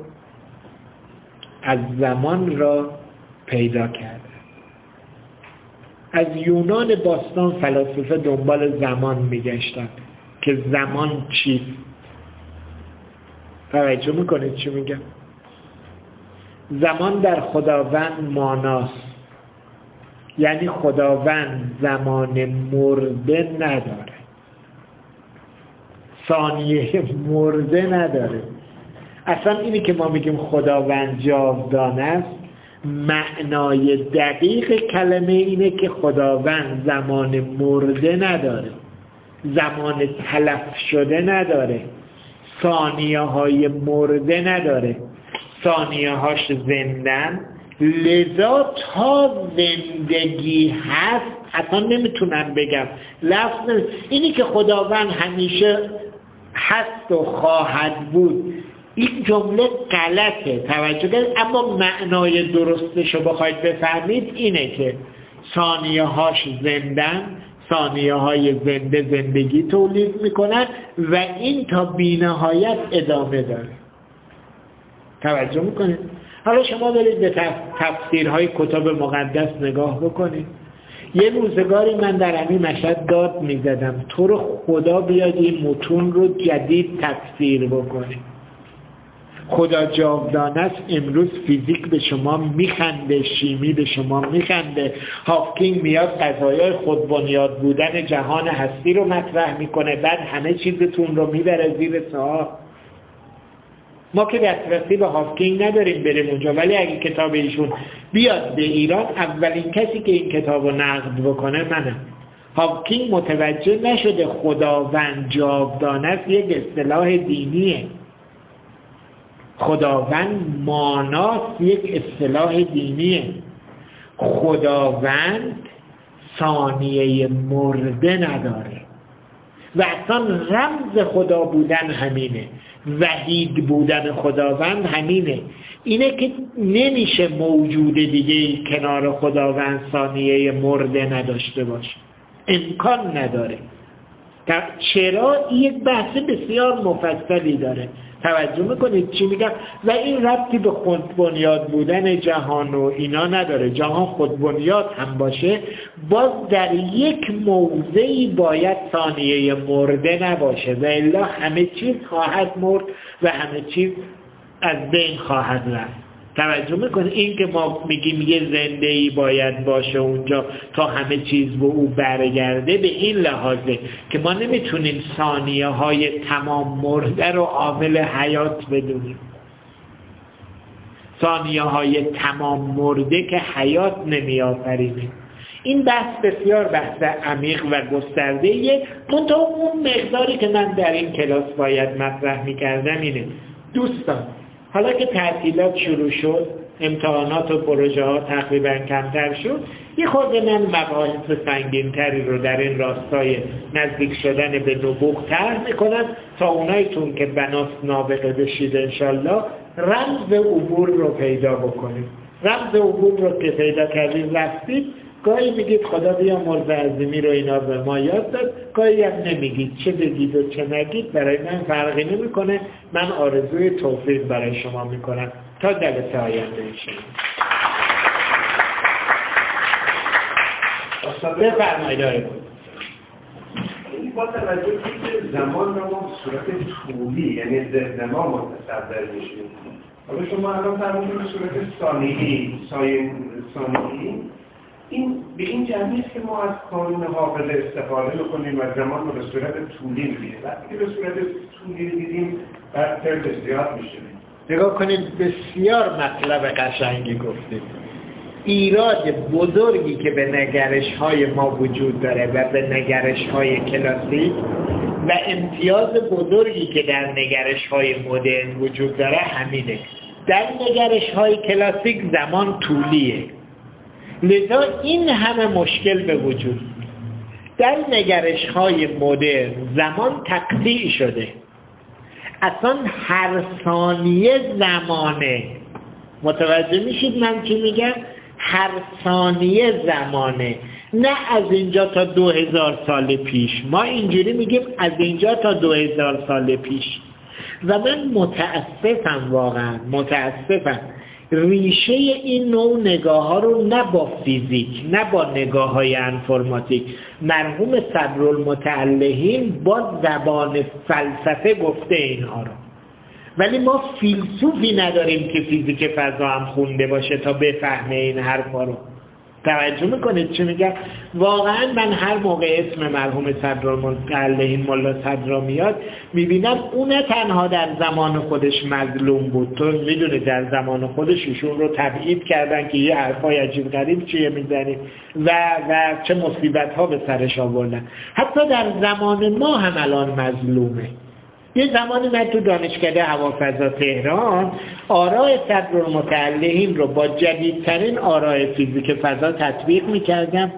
از زمان را پیدا کرده. از یونان باستان فلاسفه دنبال زمان میگشتن که زمان چیست. توجه میکنید چی میگم؟ زمان در خداوند ماناست، یعنی خداوند زمان مرده نداره، ثانیه مرده نداره. اصلا اینی که ما میگیم خداوند جاودانه است، معنای دقیق کلمه اینه که خداوند زمان مرده نداره، زمان تلف شده نداره، ثانیه های مرده نداره، ثانیه هاش زندن. لذا تا زندگی هست، اصلا نمیتونم بگم لفظ اینی که خداوند همیشه هست و خواهد بود، این جمله غلطه، توجه کنید. اما معنای درستشو بخواید بفهمید اینه که ثانیه هاش زندن، ثانیه های زنده زندگی تولید میکنن و این تا بی‌نهایت ادامه داره. توجه میکنید؟ حالا شما برید به تفسیرهای کتاب مقدس نگاه بکنید. یه روزگاری من در همین مشهد داد میزدم تو رو خدا بیاد این متون رو جدید تفسیر بکنید. خدا جاودانه است. امروز فیزیک به شما میخنده، شیمی به شما میخنده، هاوکینگ میاد قضایای خودبنیاد بودن جهان هستی رو مطرح میکنه، بعد همه چیزتون رو میبره زیر سوال. ما که دسترسی به هاوکینگ نداریم بریم اونجا، ولی اگه کتاب ایشون بیاد به ایران، اولین کسی که این کتاب رو نقد بکنه منم. هاوکینگ متوجه نشده خداوند جاودانه است یک اصطلاح دینیه، خداوند ماناست یک اصطلاح دینیه. خداوند ثانیه مرده نداره و اصلا رمز خدا بودن همینه، وحید بودن خداوند همینه. اینه که نمیشه موجود دیگه کنار خداوند ثانیه مرده نداشته باشه، امکان نداره. چرا؟ یک بحث بسیار مفصلی داره. توجه میکنید چی میگم؟ و این ربطی به خودبنیاد بودن جهان و اینا نداره. جهان خودبنیاد هم باشه، باز در یک موضعی باید ثانیه مرده نباشه و الا همه چیز خواهد مرد و همه چیز از بین خواهد رفت. توجه میکنید؟ این که ما میگیم یه زنده‌ای باید باشه اونجا تا همه چیز به او برگرده، به این لحاظه که ما نمیتونیم ثانیه های تمام مرده رو عامل حیات بدونیم. ثانیه های تمام مرده که حیات نمیآفرینه. این بحث بسیار بحث عمیق و گسترده‌ایه. منتها اون مقداری که من در این کلاس باید مطرح میکردم اینه دوستان، حالا که تعطیلات شروع شد، امتحانات و پروژه ها تقریبا کمتر شد، یه خورده من مباحث سنگین‌تری رو در این راستای نزدیک شدن به نبوغ طرح میکنم تا اونایتون که بناس نابغه بشید انشالله رمز عبور رو پیدا بکنید. رمز عبور رو که پیدا کردید رفتید، گاهی میگید خدا بیا مرز عظیمی رو اینا به ما یاد داد، گاهی هم نمیگید. چه بگید و چه نگید برای من فرقی نمیکنه. من آرزوی توفیق برای شما میکنم تا جلسه آینده انشاءالله. بفرمایید آقای بود. با توجه که زمان رو ما صورت طولی یعنی ذهن ما متصور میشیم. حالا شما الان فرمودید به صورت ثانیه‌ای این به این جهت نیست که ما از کانون حافظه استفاده بکنیم و زمان رو به صورت طولی ببینیم. وقتی که به صورت طولی دیدیم بعد ترد زیاد میشه. نگاه کنید، بسیار مطلب قشنگی گفتید. ایراد بزرگی که به نگرش‌های ما وجود داره و به نگرش‌های کلاسیک و امتیاز بزرگی که در نگرش‌های مدرن وجود داره همینه. در نگرش‌های کلاسیک زمان طولیه، لذا این همه مشکل به وجود. در نگرش‌های مدرن زمان تقطیع شده، اصلا هر ثانیه زمانه. متوجه میشید من چی میگم؟ هر ثانیه زمانه، نه از اینجا تا 2000 سال پیش. ما اینجوری میگیم از اینجا تا 2000 سال پیش. و من متاسفم، واقعا متاسفم، ریشه این نوع نگاه ها رو نه با فیزیک نه با نگاه های انفرماتیک مرحوم صدرالمتعلهین با زبان فلسفه گفته اینها رو، ولی ما فیلسوفی نداریم که فیزیک فضا هم خونده باشه تا بفهمه این حرفا رو. توجه میکنید چی میگم؟ واقعا من هر موقع اسم مرحوم صدرالمتعلهین ملا صدرا میاد میبینم اون تنها در زمان خودش مظلوم بود. تو میدونه در زمان خودش ایشون رو تبعید کردن که یه حرفای عجیب غریب چیه میزنید و چه مصیبت ها به سرش آوردن. حتی در زمان ما هم الان مظلومه. یه زمانی من تو دانشکده هوافضا تهران آراء صدرالمتعلهین رو با جدیدترین آراء فیزیک فضا تطبیق میکردم،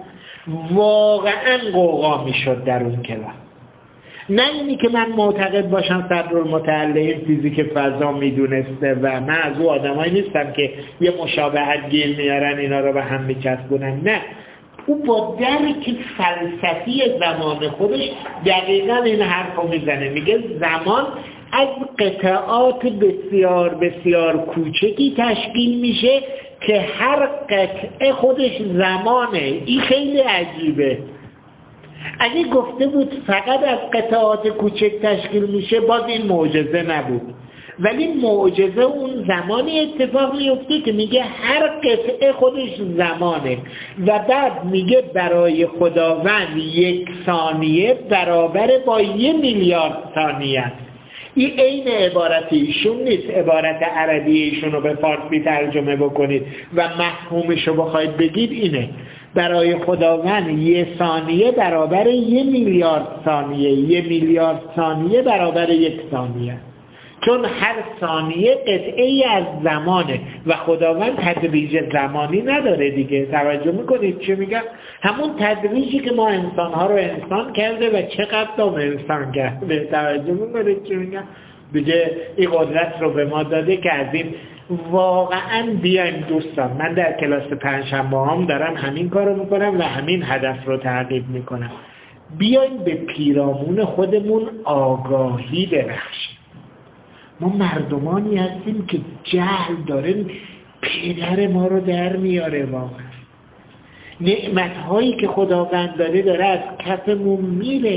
واقعا قوقا میشد در اون کلاس. نه اینی که من معتقد باشم صدرالمتعلهین فیزیک فضا میدونسته و من از او آدمایی نیستم که یه مشابهت گیر میارن اینا رو به هم میچسبونن، نه، او با درک فلسفی زمان خودش دقیقاً این حرف رو میزنه. میگه زمان از قطعات بسیار بسیار کوچکی تشکیل میشه که هر قطعه خودش زمانه. این خیلی عجیبه. اگه گفته بود فقط از قطعات کوچک تشکیل میشه باز این معجزه نبود، ولی معجزه اون زمانی اتفاق میفته که میگه هر قطعه خودش زمانه و بعد میگه برای خداوند 1 ثانیه برابر با 1 میلیارد ثانیه است. این عین عبارت ایشون نیست. عبارت عربی ایشون رو به فارسی ترجمه بکنید و مفهومش رو بخواید بگید اینه: برای خداوند 1 ثانیه برابر 1 میلیارد ثانیه، 1 میلیارد ثانیه برابر 1 ثانیه، چون هر ثانیه قطعه‌ای از زمانه و خداوند تدریج زمانی نداره دیگه. توجه میکنید چی میگم؟ همون تدریجی که ما انسانها رو انسان کرده و چقدر دام انسان کرده. توجه میکنید چی میگم؟ دیگه این قدرت رو به ما داده که از این واقعا بیایم دوستان. من در کلاس پنجشنبه هم دارم همین کارو میکنم و همین هدف رو تحقیق میکنم. بیایم به پیرامون خودمون آگاهی ببخشیم. ما مردمانی هستیم که جهل داره پدر ما رو در میاره. واقعا نعمت‌هایی که خداوند داره از کفمون میره.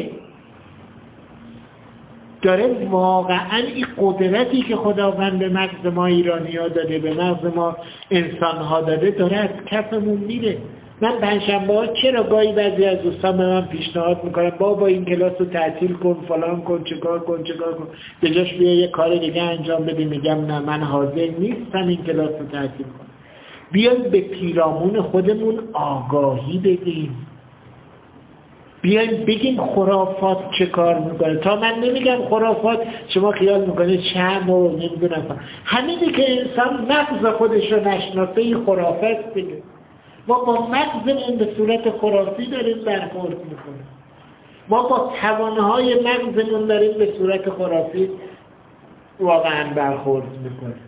داره واقعا این قدرتی که خداوند به مغز ما ایرانی‌ها داده، به مغز ما انسان‌ها داره از کفمون میره. من پنجشنبه‌ها چرا گاهی بعضی از دوستان به من پیشنهاد میکنن بابا این کلاس رو تعطیل کن، فلان کن، چیکار کن به جاش بیا یه کار دیگه انجام بدی. میگم نه، من حاضر نیستم این کلاس رو تعطیل کنم. بیایم به پیرامون خودمون آگاهی بدیم. بیایم بگیم خرافات چه کار میکنه. تا من نمیگم خرافات شما خیال میکنه شرم و نمیدونم، همینی که انسان مغز خودش رو نشناسه این خرافات دیگه. ما با مغزمون به صورت خرافی داریم برخورد میکنیم. ما با توانهای مغزمون داریم به صورت خرافی واقعا برخورد میکنیم.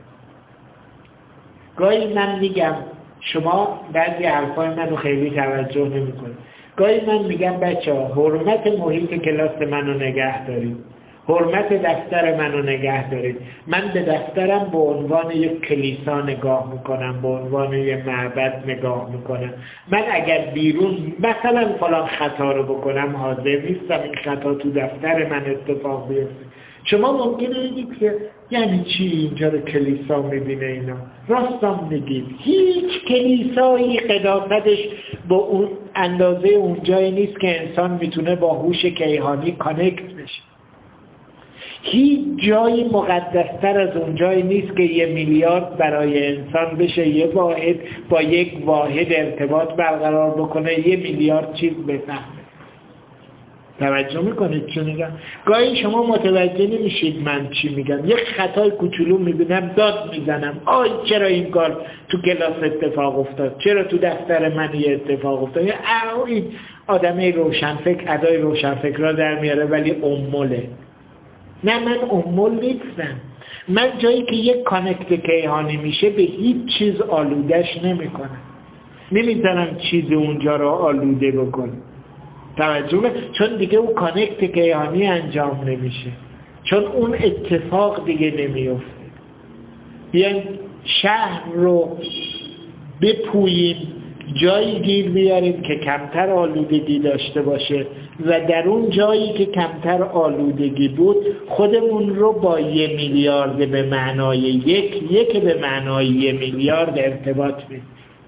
گاهی من میگم، شما بعضی حرفای منو خیلی توجه نمیکنید. گاهی من میگم بچه‌ها حرمت محیط کلاس منو نگه دارید، حرمت دفتر منو نگه دارید. من به دفترم به عنوان یک کلیسا نگاه میکنم، به عنوان یک معبد نگاه میکنم. من اگر بیرون مثلا فلان خطا رو بکنم حاضر نیستم این خطا تو دفتر من اتفاق بیفته. شما ممکنه بگید که یعنی چی اینجا رو کلیسا میبینه اینا؟ راستم میگید هیچ کلیسایی قداستش با اون اندازه اون جایی نیست که انسان میتونه با هوش کیهانی کانکت بشه. هیچ جایی مقدستر از اون جایی نیست که 1 میلیارد برای انسان بشه یه واحد با یک واحد ارتباط برقرار بکنه 1 میلیارد چیز بفهمه. توجه میکنید چی میگم؟ گاهی شما متوجه نمیشید من چی میگم، یک خطای کوچولو میبینم داد میزنم آی چرا این کار تو کلاس اتفاق افتاد، چرا تو دفتر من یه اتفاق افتاد. این آدمه روشنفکر ادای روشنفکر را در میاره ولی اموله. نه من امول نیستم. من جایی که یک کانکت کیهانی میشه به هیچ چیز آلودش نمیکنم، نمیذارم چیز اونجا را آلوده بکنه. توجه، چون دیگه اون کانکت کیهانی انجام نمیشه، چون اون اتفاق دیگه نمیفته. بیاین شهر رو بپوییم، جایی گیر بیاریم که کمتر آلودگی داشته باشه و در اون جایی که کمتر آلودگی بود خودمون رو با 1 میلیارد به معنای یک به معنای 1 میلیارد ارتباط بدیم.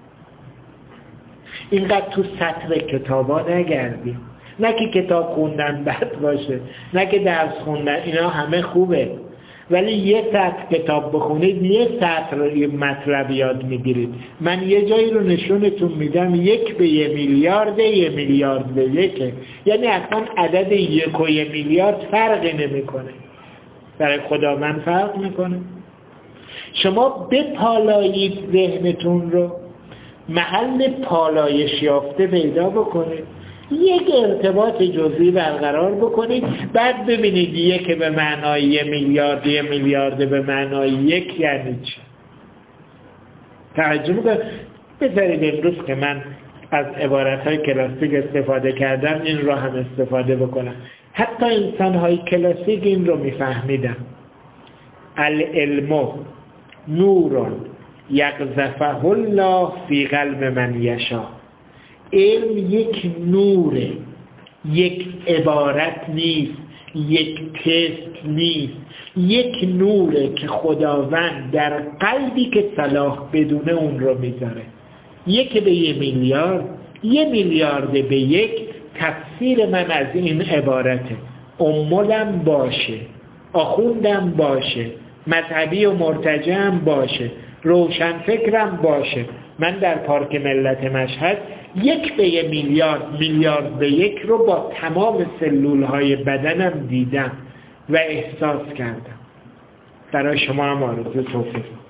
اینقدر تو سطر کتابا نگردیم. نه که کتاب خوندن بد باشه، نه که درس خوندن، اینا همه خوبه، ولی یه سطر کتاب بخونید یه سطر مطلب یاد میگیرید. من یه جایی رو نشونتون میدم 1 به 1 میلیارد 1 میلیارد به 1، یعنی اصلا عدد 1 و 1 میلیارد فرقی نمیکنه. برای خدا من فرق میکنه. شما بپالایید ذهنتون رو، محل پالایش یافته پیدا بکنید، یک ارتباط جزئی برقرار بکنید، بعد ببینید 1 به معنای 1 میلیارد 1 میلیارد به معنای 1 یعنی چی. توجه میکنید؟ بذارید امروز که من از عبارت‌های کلاسیک استفاده کردم این رو هم استفاده بکنم. حتی انسان‌های کلاسیک این رو میفهمیدن. العلم نور یقذفه الله فی قلب من یشاء. علم یک نوره، یک عبارت نیست، یک تست نیست، یک نوره که خداوند در قلبی که صلاح بدونه اون رو میذاره. 1 به 1 میلیارد 1 میلیارد به 1 تفسیر من از این عبارته. امولم باشه، آخوندم باشه، مذهبی و مرتجعم باشه، روشن فکرم باشه، من در پارک ملت مشهد 1 به 1 میلیارد میلیارد به 1 رو با تمام سلولهای بدنم دیدم و احساس کردم. برای شما هم آرزوی توفیق.